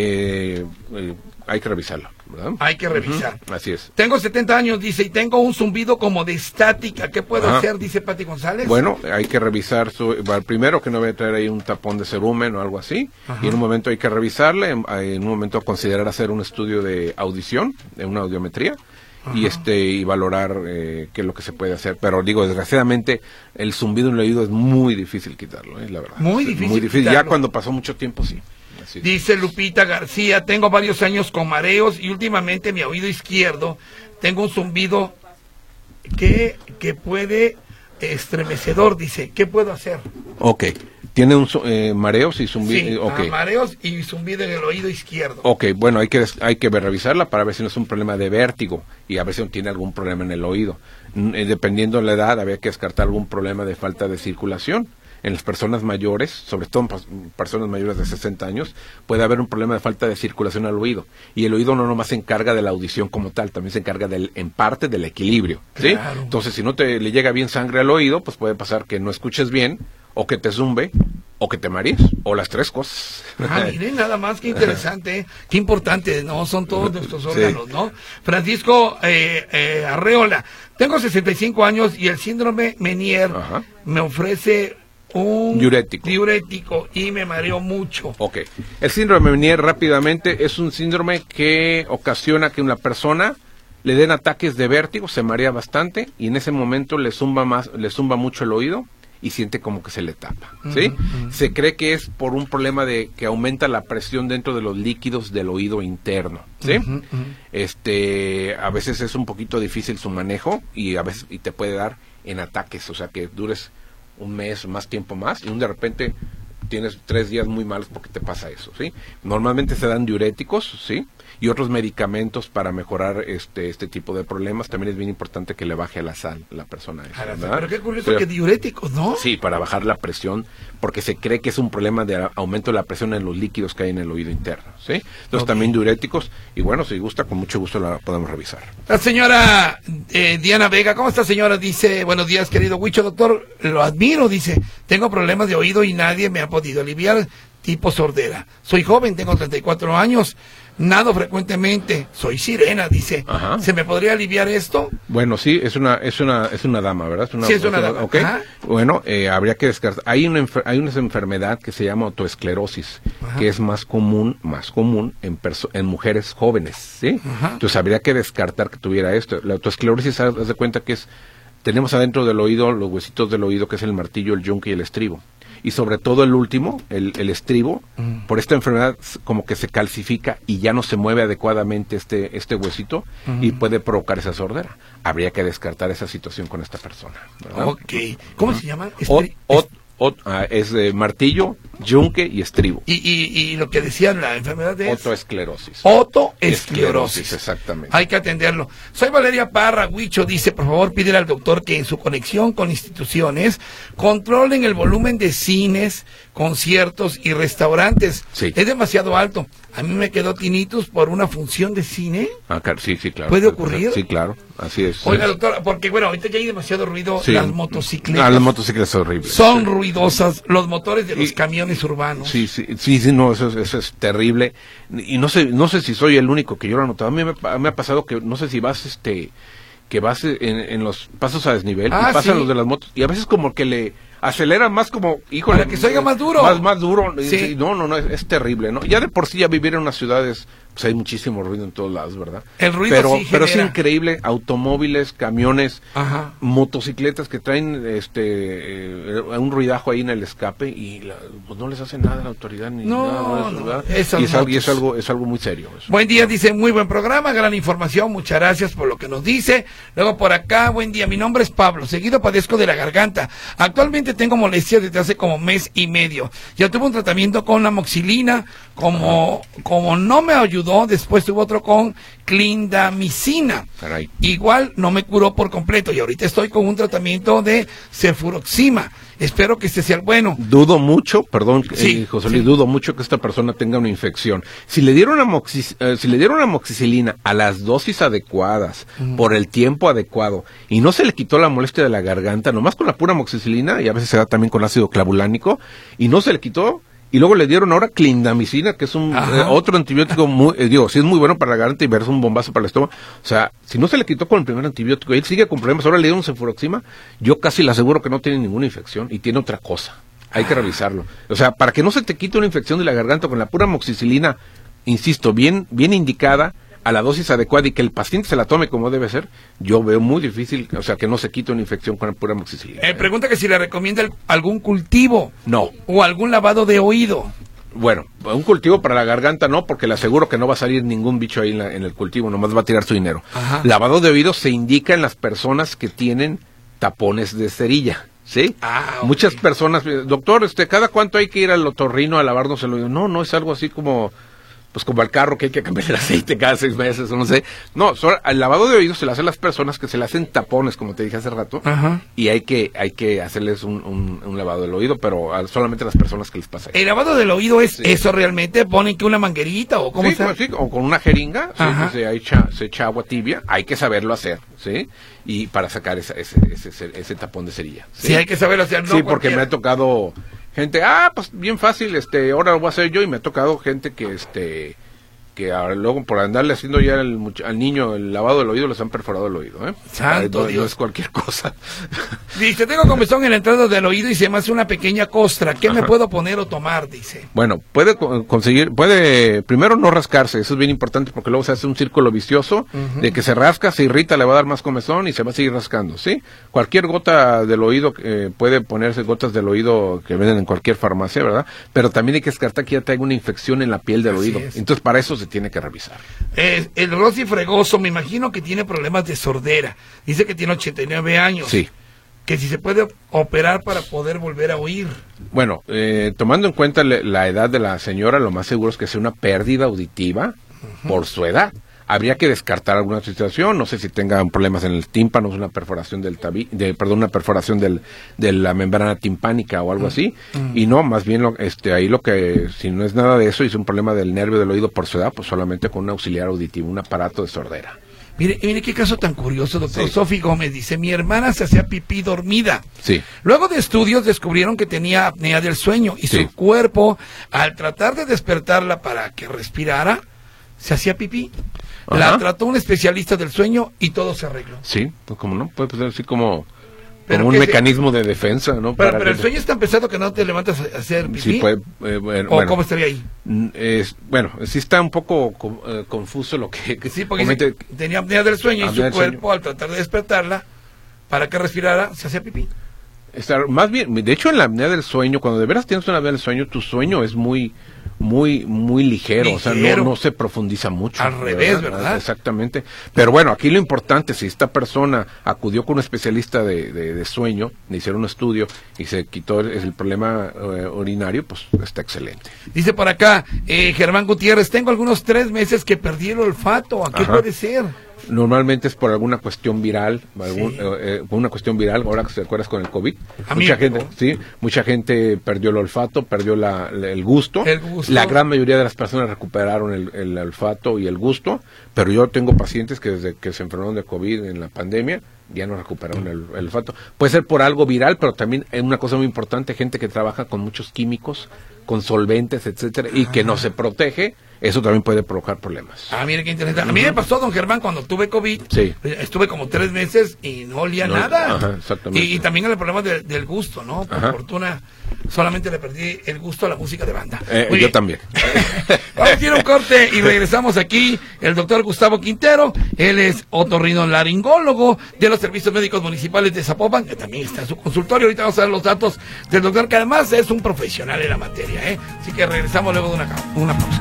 Eh, eh, hay que revisarlo, ¿verdad? Hay que revisar. Uh-huh. Así es. Tengo setenta años, dice, y tengo un zumbido como de estática. ¿Qué puedo Ajá. hacer? Dice Pati González. Bueno, hay que revisar su, bueno, primero que no vaya a traer ahí un tapón de cerumen o algo así. Ajá. Y en un momento hay que revisarle, en, en un momento considerar hacer un estudio de audición, de una audiometría. Ajá. Y este y valorar eh, qué es lo que se puede hacer, pero digo, desgraciadamente el zumbido en el oído es muy difícil quitarlo, ¿eh? La verdad. Muy difícil. Muy difícil. Quitarlo. Ya cuando pasó mucho tiempo, sí. Así. Dice Lupita García, tengo varios años con mareos y últimamente mi oído izquierdo tengo un zumbido que, que puede estremecedor, dice, ¿qué puedo hacer? Ok, tiene un eh, mareos y zumbido. Sí, okay. ah, mareos y zumbido en el oído izquierdo. Ok, bueno, hay que hay que revisarla para ver si no es un problema de vértigo y a ver si no tiene algún problema en el oído. Eh, dependiendo de la edad, habría que descartar algún problema de falta de circulación. En las personas mayores, sobre todo en personas mayores de sesenta años, puede haber un problema de falta de circulación al oído. Y el oído no nomás se encarga de la audición como tal, también se encarga del, en parte del equilibrio, ¿sí? Claro. Entonces, si no te le llega bien sangre al oído, pues puede pasar que no escuches bien, o que te zumbe, o que te marees, o las tres cosas. Ah, miren, nada más, qué interesante, qué importante, ¿no? Son todos nuestros órganos, sí. ¿no? Francisco eh, eh, Arreola, tengo sesenta y cinco años y el síndrome Menier Ajá. me ofrece un diurético. diurético y me mareo mucho. Ok. El síndrome Menier, rápidamente, es un síndrome que ocasiona que una persona le den ataques de vértigo, se marea bastante y en ese momento le zumba más, le zumba mucho el oído y siente como que se le tapa, ¿sí? Uh-huh, uh-huh. Se cree que es por un problema de que aumenta la presión dentro de los líquidos del oído interno, ¿sí? Uh-huh, uh-huh. Este, a veces es un poquito difícil su manejo y a veces y te puede dar en ataques, o sea que dures un mes, más tiempo más, y un de repente tienes tres días muy malos porque te pasa eso, ¿sí? Normalmente se dan diuréticos, ¿sí? Y otros medicamentos para mejorar este este tipo de problemas. También es bien importante que le baje a la sal la persona esa, ¿verdad? Pero qué curioso Pero, que diuréticos, ¿no? Sí, para bajar la presión, porque se cree que es un problema de aumento de la presión en los líquidos que hay en el oído interno, ¿sí? Entonces okay. también diuréticos, y bueno, si gusta, con mucho gusto la podemos revisar. La señora eh, Diana Vega, ¿cómo está, señora? Dice, buenos días, querido Huicho, doctor, lo admiro, dice, tengo problemas de oído y nadie me ha podido aliviar, tipo sordera. Soy joven, tengo treinta y cuatro años, nado frecuentemente, soy sirena, dice. Ajá. ¿Se me podría aliviar esto? Bueno, sí, es una es una es una dama, ¿verdad? Es una, sí, es una, es una dama. Okay. Bueno, eh, habría que descartar. Hay una hay una enfermedad que se llama autoesclerosis, Ajá. que es más común, más común en perso en mujeres jóvenes, ¿sí? Ajá. Entonces habría que descartar que tuviera esto. La autoesclerosis, haz de cuenta que es tenemos adentro del oído los huesitos del oído, que es el martillo, el yunque y el estribo. y sobre todo el último, el, el estribo, Mm. por esta enfermedad como que se calcifica y ya no se mueve adecuadamente este, este huesito Mm. y puede provocar esa sordera. Habría que descartar esa situación con esta persona, ¿verdad? Ok. ¿Cómo se llama? O- Estri- o- est- o- ah, es de martillo, yunque y estribo. y, y, y lo que decían, la enfermedad es Otoesclerosis. otoesclerosis. Exactamente. Hay que atenderlo. Soy Valeria Parra, Huicho dice, por favor, pídele al doctor que en su conexión con instituciones controlen el volumen de cines, conciertos y restaurantes. Sí. Es demasiado alto. A mí me quedó tinnitus por una función de cine. Ah, claro, sí, sí, claro. ¿Puede ocurrir? Sí, claro, así es. Oiga, doctor, porque bueno, ahorita ya hay demasiado ruido. Sí. Las motocicletas Ah, las motocicletas son horribles. son Sí. ruidosas. Los motores de los Y- camiones urbanos. Sí, sí, sí, sí, no, eso, es- eso es terrible. Y no sé, no sé si soy el único que yo lo he notado. A mí me, pa- me ha pasado que, no sé si vas, este, que vas en, en los pasos a desnivel Ah, y pasan sí. los de las motos y a veces como que le aceleran más como, híjole. Para que se oiga más duro. Más, más duro. Sí. Sí, no, no, no, es, es terrible, ¿no? Ya de por sí ya vivir en unas ciudades, pues hay muchísimo ruido en todos lados, ¿verdad? El ruido pero, sí pero es genera. increíble, automóviles, camiones, Ajá. motocicletas que traen este eh, un ruidajo ahí en el escape y la- pues no les hace nada a la autoridad ni No, nada de eso, no, ¿verdad? esas y, es, algo- y es motos. algo es algo muy serio eso. Buen día, dice, muy buen programa, gran información, muchas gracias por lo que nos dice. Luego por acá, buen día, mi nombre es Pablo, seguido padezco de la garganta. Actualmente tengo molestias desde hace como mes y medio. Ya tuve un tratamiento con amoxicilina, como, como no me ayudó, después tuve otro con clindamicina. Caray. Igual no me curó por completo y ahorita estoy con un tratamiento de cefuroxima. Espero que este sea el bueno. Dudo mucho, perdón, Sí, eh, José Luis, sí. dudo mucho que esta persona tenga una infección. Si le dieron amoxi- eh, si le dieron amoxicilina a las dosis adecuadas, por el tiempo adecuado, y no se le quitó la molestia de la garganta, nomás con la pura amoxicilina, y a veces se da también con ácido clavulánico, y no se le quitó, y luego le dieron ahora clindamicina, que es un Ajá. eh, otro antibiótico muy, eh, digo, sí es muy bueno para la garganta y verse un bombazo para el estómago. O sea, si no se le quitó con el primer antibiótico y él sigue con problemas, ahora le dieron cefuroxima, yo casi le aseguro que no tiene ninguna infección y tiene otra cosa. Hay que revisarlo. O sea, para que no se te quite una infección de la garganta con la pura amoxicilina, insisto, bien, bien indicada, a la dosis adecuada y que el paciente se la tome como debe ser, yo veo muy difícil, o sea, que no se quite una infección con la pura amoxicilina. Eh, pregunta que si le recomienda el- algún cultivo No. o algún lavado de oído. Bueno, un cultivo para la garganta no, porque le aseguro que no va a salir ningún bicho ahí en, la- en el cultivo, nomás va a tirar su dinero. Ajá. Lavado de oídos se indica en las personas que tienen tapones de cerilla, ¿sí? Ah, ok. Muchas personas, eh, doctor, este, ¿cada cuánto hay que ir al otorrino a lavarnos el oído? No, no es algo así como, pues como al carro que hay que cambiar el aceite cada seis meses, o no sé. No, solo, al lavado de oídos se le hace a las personas que se le hacen tapones, como te dije hace rato, Ajá. y hay que, hay que hacerles un, un, un lavado del oído, pero a- solamente a las personas que les pasa eso. El lavado del oído es Sí. eso realmente, ponen que una manguerita o cómo Sí, se pues, sí, o con una jeringa, sí, Ajá. se, echa, se echa agua tibia, hay que saberlo hacer, ¿sí? Y para sacar esa- ese, ese, ese, ese tapón de cerilla. Sí, hay que saberlo hacer. No sí, porque cualquiera. me ha tocado gente, ah, pues bien fácil, este, ahora lo voy a hacer yo, y me ha tocado gente que, este, que ahora luego por andarle haciendo ya al, much- al niño el lavado del oído, les han perforado el oído, ¿eh? Santo no, no Dios. es cualquier cosa. Dice, tengo comezón en la entrada del oído y se me hace una pequeña costra. ¿Qué me Ajá. puedo poner o tomar? Dice. Bueno, puede co- conseguir, puede primero no rascarse, eso es bien importante porque luego se hace un círculo vicioso de que se rasca, se irrita, le va a dar más comezón y se va a seguir rascando, ¿sí? Cualquier gota del oído, eh, puede ponerse gotas del oído que venden en cualquier farmacia, ¿verdad? Pero también hay que descartar que ya traiga una infección en la piel del Así oído. es. Entonces para eso se tiene que revisar. Eh, el Rosy Fregoso, me imagino que tiene problemas de sordera. Dice que tiene ochenta y nueve años. Sí. Que si se puede operar para poder volver a oír. Bueno, eh, tomando en cuenta le- la edad de la señora, lo más seguro es que sea una pérdida auditiva por su edad. Habría que descartar alguna situación, no sé si tengan problemas en el tímpano, una perforación del tabi, de, perdón, una perforación del, de la membrana timpánica o algo así, y no, más bien lo, este, ahí lo que, si no es nada de eso, y es un problema del nervio del oído por su edad, pues solamente con un auxiliar auditivo, un aparato de sordera. Mire, mire qué caso tan curioso, doctor. Sí. Sofi Gómez dice, mi hermana se hacía pipí dormida. Sí. Luego de estudios descubrieron que tenía apnea del sueño y Sí. su cuerpo, al tratar de despertarla para que respirara, se hacía pipí. La Ajá. trató un especialista del sueño y todo se arregló. Sí, pues como no, puede ser así como, Pero como un que se- mecanismo de defensa, ¿no? Pero, Para pero el que- sueño es tan pesado que no te levantas a hacer pipí. Sí, puede, eh, bueno, ¿O bueno. cómo estaría ahí? Mm, Es, bueno, sí está un poco co- eh, confuso lo que... que Sí, porque comete- dice que tenía apnea del sueño y Apnea su del cuerpo, sueño. al tratar de despertarla, para que respirara, se hacía pipí. Estar, más bien, de hecho en la apnea del sueño, cuando de veras tienes una apnea del sueño, tu sueño es muy, muy, muy ligero, ligero. o sea, no, no se profundiza mucho. Al revés, ¿verdad? ¿verdad? Exactamente. Pero bueno, aquí lo importante, si esta persona acudió con un especialista de, de, de sueño, le hicieron un estudio y se quitó el, el problema eh, urinario, pues está excelente. Dice por acá, eh, Germán Gutiérrez, tengo algunos tres meses que perdí el olfato, ¿a qué Ajá. puede ser? Normalmente es por alguna cuestión viral, algún, sí. eh, una cuestión viral, ahora que te acuerdas con el COVID. A mucha mí, gente, ¿no? sí, mucha gente perdió el olfato, perdió la, la, el, gusto. el gusto. La gran mayoría de las personas recuperaron el, el olfato y el gusto, pero yo tengo pacientes que desde que se enfermaron de COVID en la pandemia ya no recuperaron el, el olfato. Puede ser por algo viral, pero también es una cosa muy importante, gente que trabaja con muchos químicos, con solventes, etcétera, y ah. que no se protege. Eso también puede provocar problemas. Ah, mire qué interesante. A mí me pasó, don Germán, cuando tuve COVID, sí. estuve como tres meses y no olía no, nada. Ajá, exactamente. Y, y también el problema de, del gusto, ¿no? Por ajá. fortuna, solamente le perdí el gusto a la música de banda. Eh, yo también. Vamos a ir a un corte y regresamos aquí. El doctor Gustavo Quintero, él es otorrinolaringólogo de los servicios médicos municipales de Zapopan, que también está en su consultorio. Ahorita vamos a ver los datos del doctor, que además es un profesional en la materia, ¿eh? Así que regresamos luego de una, una pausa.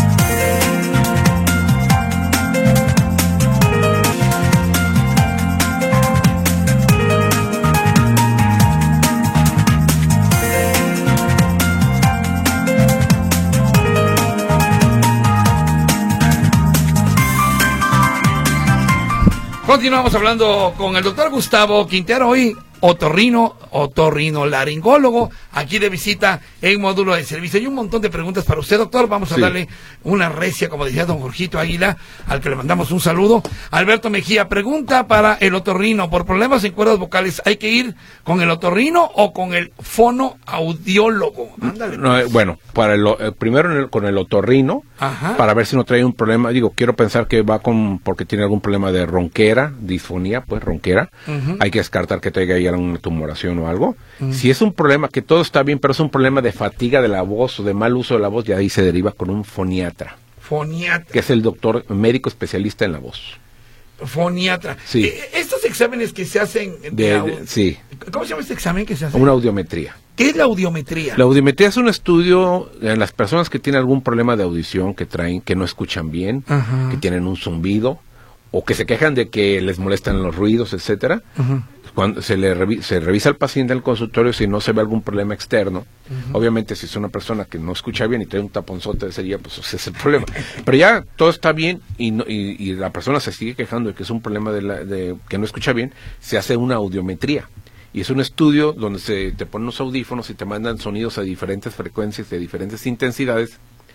Continuamos hablando con el doctor Gustavo Quintero, hoy otorrino, otorrinolaringólogo, aquí de visita en módulo de servicio. Hay un montón de preguntas para usted, doctor. Vamos a sí. darle una recia, como decía don Jorgito Águila, al que le mandamos un saludo. Alberto Mejía, pregunta para el otorrino. Por problemas en cuerdas vocales, ¿hay que ir con el otorrino o con el fonoaudiólogo? Ándale. No, eh, bueno, para el, eh, primero en el, con el otorrino, Ajá. para ver si no trae un problema. Digo, quiero pensar que va con porque tiene algún problema de ronquera, disfonía, pues ronquera. Uh-huh. Hay que descartar que traiga ahí una tumoración o algo. Uh-huh. Si es un problema que todo está bien, pero es un problema de fatiga de la voz o de mal uso de la voz, ya ahí se deriva con un foniatra. Foniatra. Que es el doctor médico especialista en la voz. Foniatra. Sí. Eh, estos exámenes que se hacen... De, de, de, sí. ¿Cómo se llama este examen que se hace? Una audiometría. ¿Qué es la audiometría? La audiometría es un estudio en las personas que tienen algún problema de audición, que traen, que no escuchan bien, uh-huh. que tienen un zumbido, o que se quejan de que les molestan los ruidos, etcétera. Uh-huh. Cuando se le revi- se revisa al paciente en el consultorio si no se ve algún problema externo. Uh-huh. Obviamente si es una persona que no escucha bien y tiene un taponzote sería, pues ese es el problema. Pero ya todo está bien y, no, y, y la persona se sigue quejando de que es un problema de, la, de que no escucha bien, se hace una audiometría. Y es un estudio donde se te ponen los audífonos y te mandan sonidos a diferentes frecuencias, de diferentes intensidades.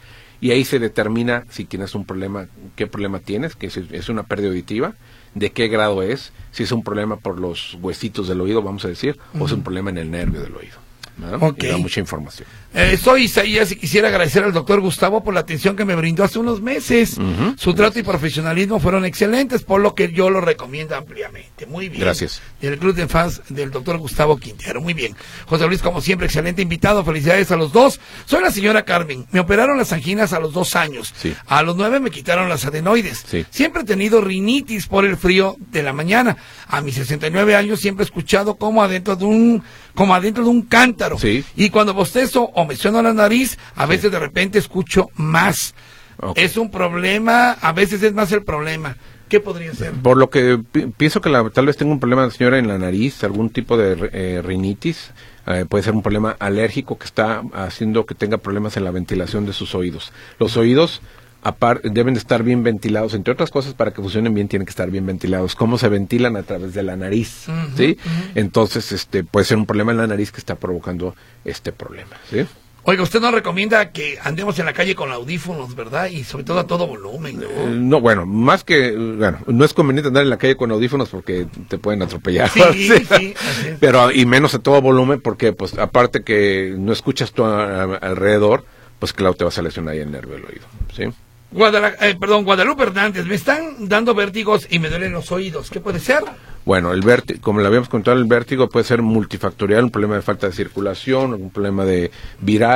Y ahí se determina si tienes un problema, qué problema tienes, que es, es una pérdida auditiva, de qué grado es, si es un problema por los huesitos del oído, vamos a decir, uh-huh. o es un problema en el nervio del oído. ¿no? Okay. Y da mucha información. Eh, soy Isaías y quisiera agradecer al doctor Gustavo por la atención que me brindó hace unos meses. Uh-huh. Su trato y profesionalismo fueron excelentes, por lo que yo lo recomiendo ampliamente. Muy bien. Gracias. Del club de fans del doctor Gustavo Quintero. Muy bien. José Luis, como siempre, excelente invitado. Felicidades a los dos. Soy la señora Carmen. Me operaron las anginas a los dos años. Sí. A los nueve me quitaron las adenoides. Sí. Siempre he tenido rinitis por el frío de la mañana. A mis sesenta y nueve años siempre he escuchado como adentro de un, como adentro de un cántaro. Sí. Y cuando bostezo o me suena la nariz, a veces sí. de repente escucho más. Okay. Es un problema, a veces es más el problema. ¿Qué podría ser? Por lo que pi- pienso que la, tal vez tenga un problema, señora, en la nariz, algún tipo de eh, rinitis. Eh, puede ser un problema alérgico que está haciendo que tenga problemas en la ventilación de sus oídos. Los oídos apar- deben de estar bien ventilados, entre otras cosas, para que funcionen bien tienen que estar bien ventilados. ¿Cómo se ventilan? A través de la nariz, uh-huh, ¿sí? Uh-huh. Entonces, este, puede ser un problema en la nariz que está provocando este problema, ¿sí? Oiga, usted nos recomienda que andemos en la calle con audífonos, ¿verdad? Y sobre todo a todo volumen, ¿no? Eh, no, bueno, más que, bueno, no es conveniente andar en la calle con audífonos porque te pueden atropellar. Sí, sí, sí. Pero, y menos a todo volumen porque, pues, aparte que no escuchas tú a, a, alrededor, pues claro, te vas a lesionar ahí el nervio del oído, ¿sí? Guadala- eh, perdón, Guadalupe Hernández, me están dando vértigos y me duelen los oídos. ¿Qué puede ser? Bueno, el vértigo, como le habíamos contado, el vértigo puede ser multifactorial, un problema de falta de circulación, un problema de viral,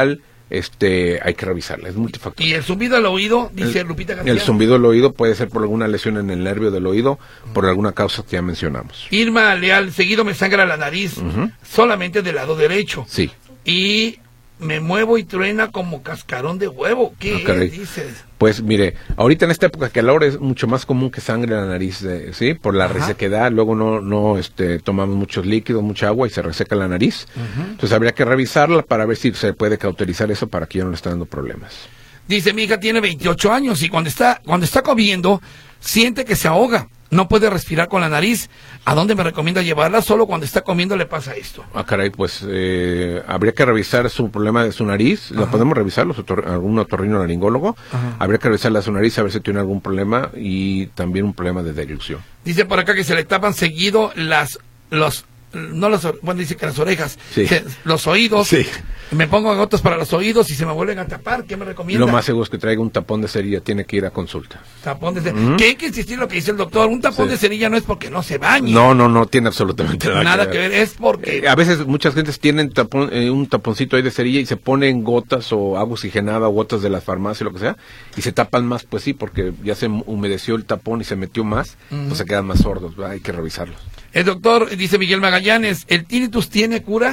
este hay que revisarla, es multifactorial. ¿Y el zumbido al oído, dice el, Lupita García? El zumbido al oído puede ser por alguna lesión en el nervio del oído, por alguna causa que ya mencionamos. Irma Leal, seguido me sangra la nariz, uh-huh. solamente del lado derecho. Sí. Y me muevo y truena como cascarón de huevo. ¿Qué ah, es, dices? Pues mire, ahorita en esta época que calor es mucho más común que sangre la nariz, de, ¿sí? Por la Ajá. resequedad, luego no no este tomamos muchos líquidos, mucha agua y se reseca la nariz. Uh-huh. Entonces habría que revisarla para ver si se puede cauterizar eso para que ya no le esté dando problemas. Dice, mi hija tiene veintiocho años y cuando está cuando está comiendo siente que se ahoga. No puede respirar con la nariz. ¿A dónde me recomienda llevarla? Solo cuando está comiendo le pasa esto. Ah, caray, pues eh, habría que revisar su problema de su nariz. Ajá. La podemos revisar, los otor- algún otorrinolaringólogo. Ajá. Habría que revisarle su nariz a ver si tiene algún problema y también un problema de deglución. Dice por acá que se le tapan seguido las los no las bueno dice que las orejas, sí. que los oídos. Sí. Me pongo gotas para los oídos y se me vuelven a tapar. ¿Qué me recomienda? Lo más seguro es que traiga un tapón de cerilla, tiene que ir a consulta. Tapón de cerilla. ¿Mm? ¿Qué hay que insistir en lo que dice el doctor? Un tapón sí. de cerilla no es porque no se bañe. No, no, no tiene absolutamente nada, nada que ver. que ver. Es porque... Eh, a veces muchas gentes tienen tapón, eh, un taponcito ahí de cerilla y se ponen gotas o agua oxigenada, gotas de la farmacia, lo que sea, y se tapan más, pues sí, porque ya se humedeció el tapón y se metió más, uh-huh. pues se quedan más sordos, ¿verdad? Hay que revisarlos. El doctor, dice Miguel Magallanes, ¿el tinnitus tiene cura?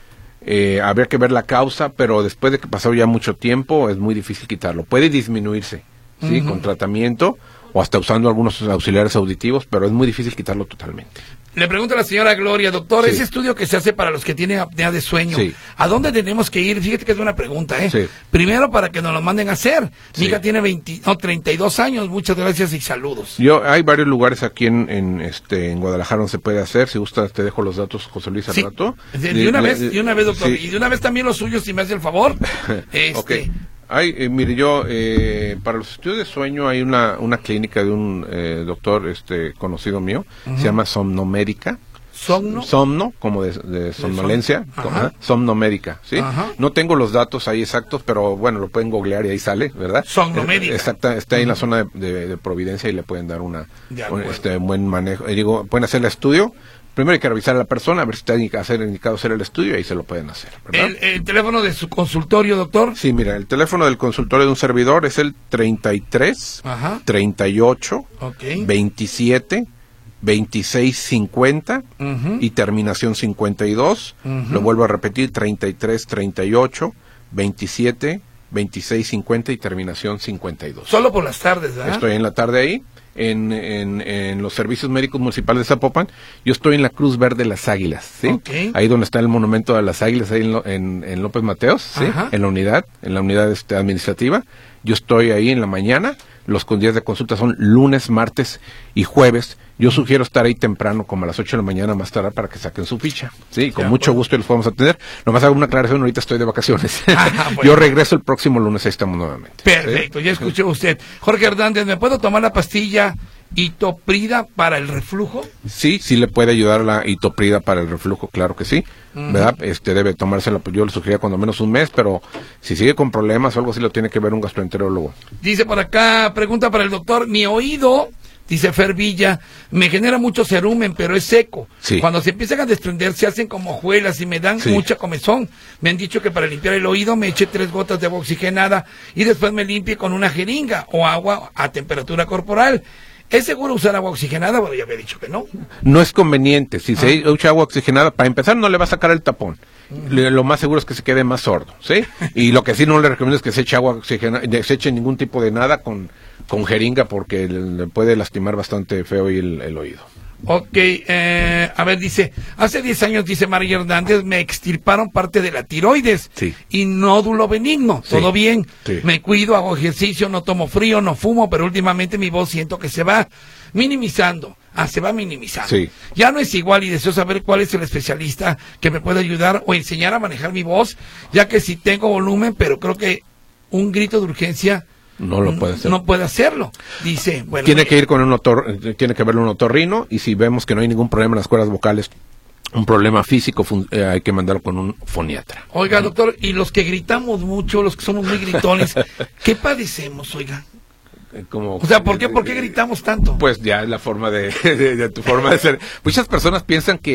Eh, habría que ver la causa, pero después de que pasó ya mucho tiempo es muy difícil quitarlo. Puede disminuirse, ¿sí? Uh-huh. Con tratamiento o hasta usando algunos auxiliares auditivos, pero es muy difícil quitarlo totalmente. Le pregunta a la señora Gloria, doctor, sí. ese estudio que se hace para los que tienen apnea de sueño, sí. ¿a dónde tenemos que ir? Fíjate que es una pregunta, ¿eh? Sí. Primero para que nos lo manden a hacer. Sí. Mi hija tiene veinte, no, treinta y dos años, muchas gracias y saludos. Yo Hay varios lugares aquí en, en este en Guadalajara donde se puede hacer. Si gusta, te dejo los datos, José Luis, al sí. rato. De, de, una de, vez, de una vez, doctor, sí. y de una vez también los suyos, si me hace el favor. este... Okay. Hay, eh, mire, yo, eh, para los estudios de sueño hay una, una clínica de un eh, doctor este conocido mío, uh-huh. se llama Somnomédica. ¿Somno? Somno, como de, de somnolencia, de som- Ajá. Somnomédica, ¿sí? Ajá. No tengo los datos ahí exactos, pero bueno, lo pueden googlear y ahí sale, ¿verdad? Somnomédica. Eh, exacta, está ahí en la zona de, de, de Providencia y le pueden dar una un, este buen manejo. Y digo, pueden hacer el estudio. Primero hay que revisar a la persona, a ver si está indicado hacer, indicado hacer el estudio y ahí se lo pueden hacer, ¿verdad? ¿El, el teléfono de su consultorio, doctor? Sí, mira, el teléfono del consultorio de un servidor es el treinta y tres, Ajá. treinta y ocho, okay. veintisiete, veintiséis cincuenta uh-huh. y terminación cincuenta y dos. Uh-huh. Lo vuelvo a repetir, treinta y tres, treinta y ocho, veintisiete, veintiséis cincuenta y terminación cincuenta y dos. Solo por las tardes, ¿verdad? Estoy en la tarde ahí. En, en, en los servicios médicos municipales de Zapopan, yo estoy en la Cruz Verde Las Águilas, ¿sí? Okay. Ahí donde está el monumento de las Águilas, ahí en, en, en López Mateos, ¿sí? Ajá. En la unidad, en la unidad este, administrativa. Yo estoy ahí en la mañana, los días de consulta son lunes, martes y jueves. Yo sugiero estar ahí temprano, como a las ocho de la mañana más tarde, para que saquen su ficha. Sí, con ya, mucho bueno. gusto los podemos atender. Nomás hago una aclaración, ahorita estoy de vacaciones. Ah, bueno. Yo regreso el próximo lunes, ahí estamos nuevamente. Perfecto, ¿sí? Ya escuchó usted. Jorge Hernández, ¿me puedo tomar la pastilla Itoprida para el reflujo? Sí, sí le puede ayudar la Itoprida para el reflujo, claro que sí. Uh-huh. ¿Verdad? Este debe tomársela, yo le sugeriría cuando menos un mes, pero si sigue con problemas o algo así, lo tiene que ver un gastroenterólogo. Dice por acá, pregunta para el doctor, mi oído... Dice Fer Villa, me genera mucho cerumen, pero es seco. Sí. Cuando se empiezan a desprender, se hacen como hojuelas y me dan sí. mucha comezón. Me han dicho que para limpiar el oído me eche tres gotas de agua oxigenada y después me limpie con una jeringa o agua a temperatura corporal. ¿Es seguro usar agua oxigenada? Bueno, ya había dicho que no. No es conveniente. Si ah. se echa agua oxigenada, para empezar no le va a sacar el tapón. Uh-huh. Le, lo más seguro es que se quede más sordo, ¿sí? Y lo que sí no le recomiendo es que se eche agua oxigenada, se eche ningún tipo de nada con, con jeringa porque le, le puede lastimar bastante feo el, el oído. Ok, eh, a ver, dice, hace diez años, dice María Hernández, me extirparon parte de la tiroides sí. y nódulo benigno, sí. todo bien, sí. me cuido, hago ejercicio, no tomo frío, no fumo, pero últimamente mi voz siento que se va minimizando, ah, se va minimizando, sí. ya no es igual y deseo saber cuál es el especialista que me puede ayudar o enseñar a manejar mi voz, ya que sí tengo volumen, pero creo que un grito de urgencia no lo puede hacer. No puede hacerlo. Dice, bueno, tiene eh, que ir con un otor, tiene que verlo un otorrino y si vemos que no hay ningún problema en las cuerdas vocales, un problema físico, fun, eh, hay que mandarlo con un foniatra. Oiga, doctor, y los que gritamos mucho, los que somos muy gritones, ¿qué padecemos, oiga? Como, o sea, ¿por qué, ¿por qué gritamos tanto? Pues ya es la forma de, de, de tu forma de ser. Muchas personas piensan que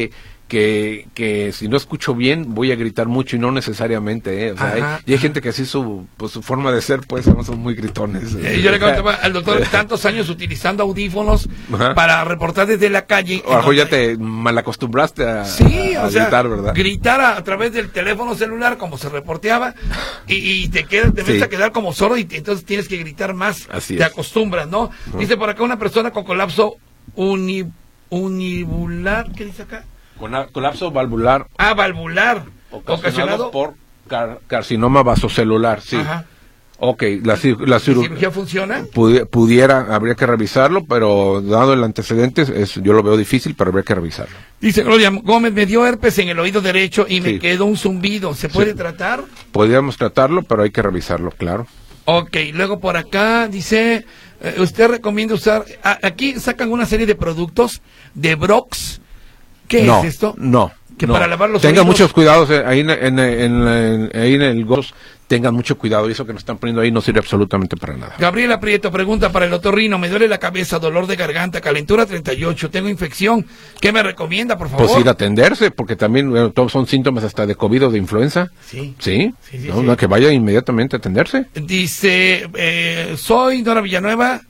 que, que si no escucho bien voy a gritar mucho y no necesariamente, ¿eh? O sea, hay, y hay gente que así su, pues, su forma de ser, pues, son muy gritones. Eh, yo le comentaba al doctor tantos años utilizando audífonos Ajá. para reportar desde la calle. O mejor ya te malacostumbraste a, sí, a, a o sea, gritar, ¿verdad? Gritar a, a través del teléfono celular como se reporteaba y, y te quedas, te sí. ves a quedar como sordo y te, entonces tienes que gritar más. Así te es. acostumbras, ¿no? Uh-huh. Dice por acá una persona con colapso uni, univular, ¿qué dice acá? Con colapso valvular. Ah, valvular. Ocasionado, ocasionado por car carcinoma vasocelular, sí. Ajá. Ok, la, la, ¿La cirugía funciona? Pudi pudiera, habría que revisarlo, pero dado el antecedente, es, yo lo veo difícil, pero habría que revisarlo. Dice Gloria Gómez, me dio herpes en el oído derecho y me sí. quedó un zumbido. ¿Se puede sí. tratar? Podríamos tratarlo, pero hay que revisarlo, claro. Ok, luego por acá dice, eh, usted recomienda usar, a, aquí sacan una serie de productos de Brox. ¿Qué no, es esto? No, que no. para lavar los Tengan oídos... muchos cuidados eh, ahí en, en, en, en, ahí en el Gos, tengan mucho cuidado, y eso que nos están poniendo ahí no sirve absolutamente para nada. Gabriela Prieto pregunta para el otorrino, me duele la cabeza, dolor de garganta, calentura treinta y ocho, tengo infección, ¿qué me recomienda, por favor? Pues ir a atenderse, porque también bueno, todos son síntomas hasta de COVID o de influenza. Sí. Sí, sí, sí, no, sí. No, que vaya inmediatamente a atenderse. Dice, eh, soy Dora Villanueva,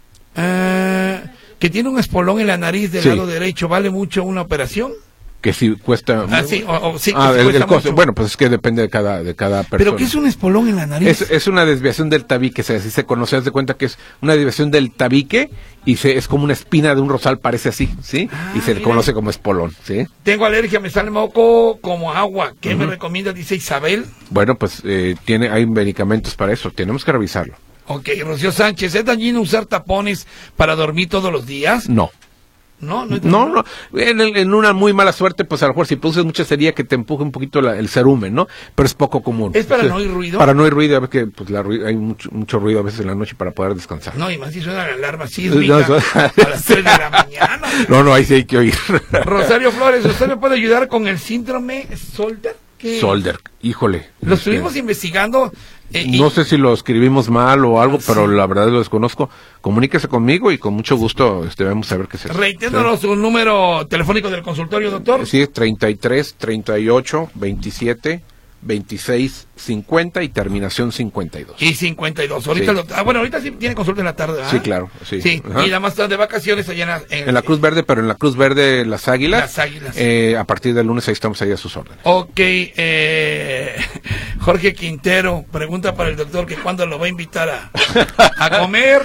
eh, que tiene un espolón en la nariz del sí. lado derecho, ¿vale mucho una operación? Que si cuesta ah, sí, o, o, sí, ah, que el, cuesta el costo. Mucho. Bueno, pues es que depende de cada de cada persona. ¿Pero qué es un espolón en la nariz? Es, es una desviación del tabique, se, así se conoce, haz de cuenta que es una desviación del tabique y se, es como una espina de un rosal, parece así, ¿sí? Ah, y se le conoce como espolón, ¿sí? Tengo alergia, me sale moco como agua, ¿qué uh-huh. me recomienda? Dice Isabel. Bueno, pues eh, tiene hay medicamentos para eso, tenemos que revisarlo. Ok, Rocío Sánchez, ¿es dañino usar tapones para dormir todos los días? No. No, no, no, no. En, en una muy mala suerte, pues a lo mejor si produces mucha sería que te empuje un poquito la, el cerumen, ¿no? Pero es poco común. ¿Es para o sea, no oír ruido? Para no oír ruido, a ver que pues, la, hay mucho, mucho ruido a veces en la noche para poder descansar. No, y más si suena la alarma sísmica no, a las tres de la mañana. No, no, ahí sí hay que oír. Rosario Flores, ¿usted me puede ayudar con el síndrome Solder? ¿Qué? Solder, híjole. Lo estuvimos este... investigando. Eh, no y... sé si lo escribimos mal o algo, sí. pero la verdad lo desconozco. Comuníquese conmigo y con mucho gusto este, vamos a ver qué se hace. Reiténdonos ¿sí? un número telefónico del consultorio, doctor. Sí, es treinta y tres, treinta y ocho, veintisiete, veintiséis, cincuenta y terminación cincuenta y dos. Y cincuenta y dos. Ahorita sí. lo, ah, bueno, ahorita sí tiene consulta en la tarde, ¿verdad? Sí, claro. Sí, sí. Y nada más están de vacaciones allá en la, en, en la Cruz Verde, pero en la Cruz Verde Las Águilas. Las Águilas. Eh, a partir del lunes ahí estamos ahí a sus órdenes. Ok. Eh, Jorge Quintero pregunta para el doctor que cuándo lo va a invitar a, a comer.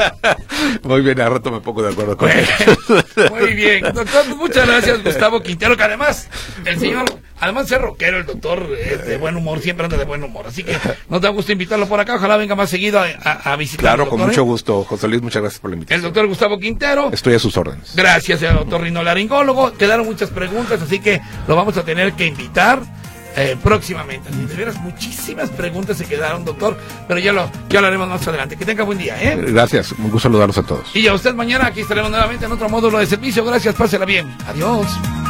Muy bien, a rato me pongo de acuerdo con él. Muy bien. Doctor, muchas gracias, Gustavo Quintero, que además el señor... Además es rockero, el doctor es de buen humor, siempre anda de buen humor. Así que nos da gusto invitarlo por acá. Ojalá venga más seguido a, a, a visitar. Claro, con mucho gusto, José Luis. Muchas gracias por la invitación. El doctor Gustavo Quintero. Estoy a sus órdenes. Gracias, el doctor rinolaringólogo. Quedaron muchas preguntas, así que lo vamos a tener que invitar eh, próximamente. De veras, muchísimas preguntas se quedaron, doctor, pero ya lo, ya lo haremos más adelante. Que tenga buen día, ¿eh? Gracias, un gusto saludarlos a todos. Y a usted mañana, aquí estaremos nuevamente en otro módulo de servicio. Gracias, pásela bien. Adiós.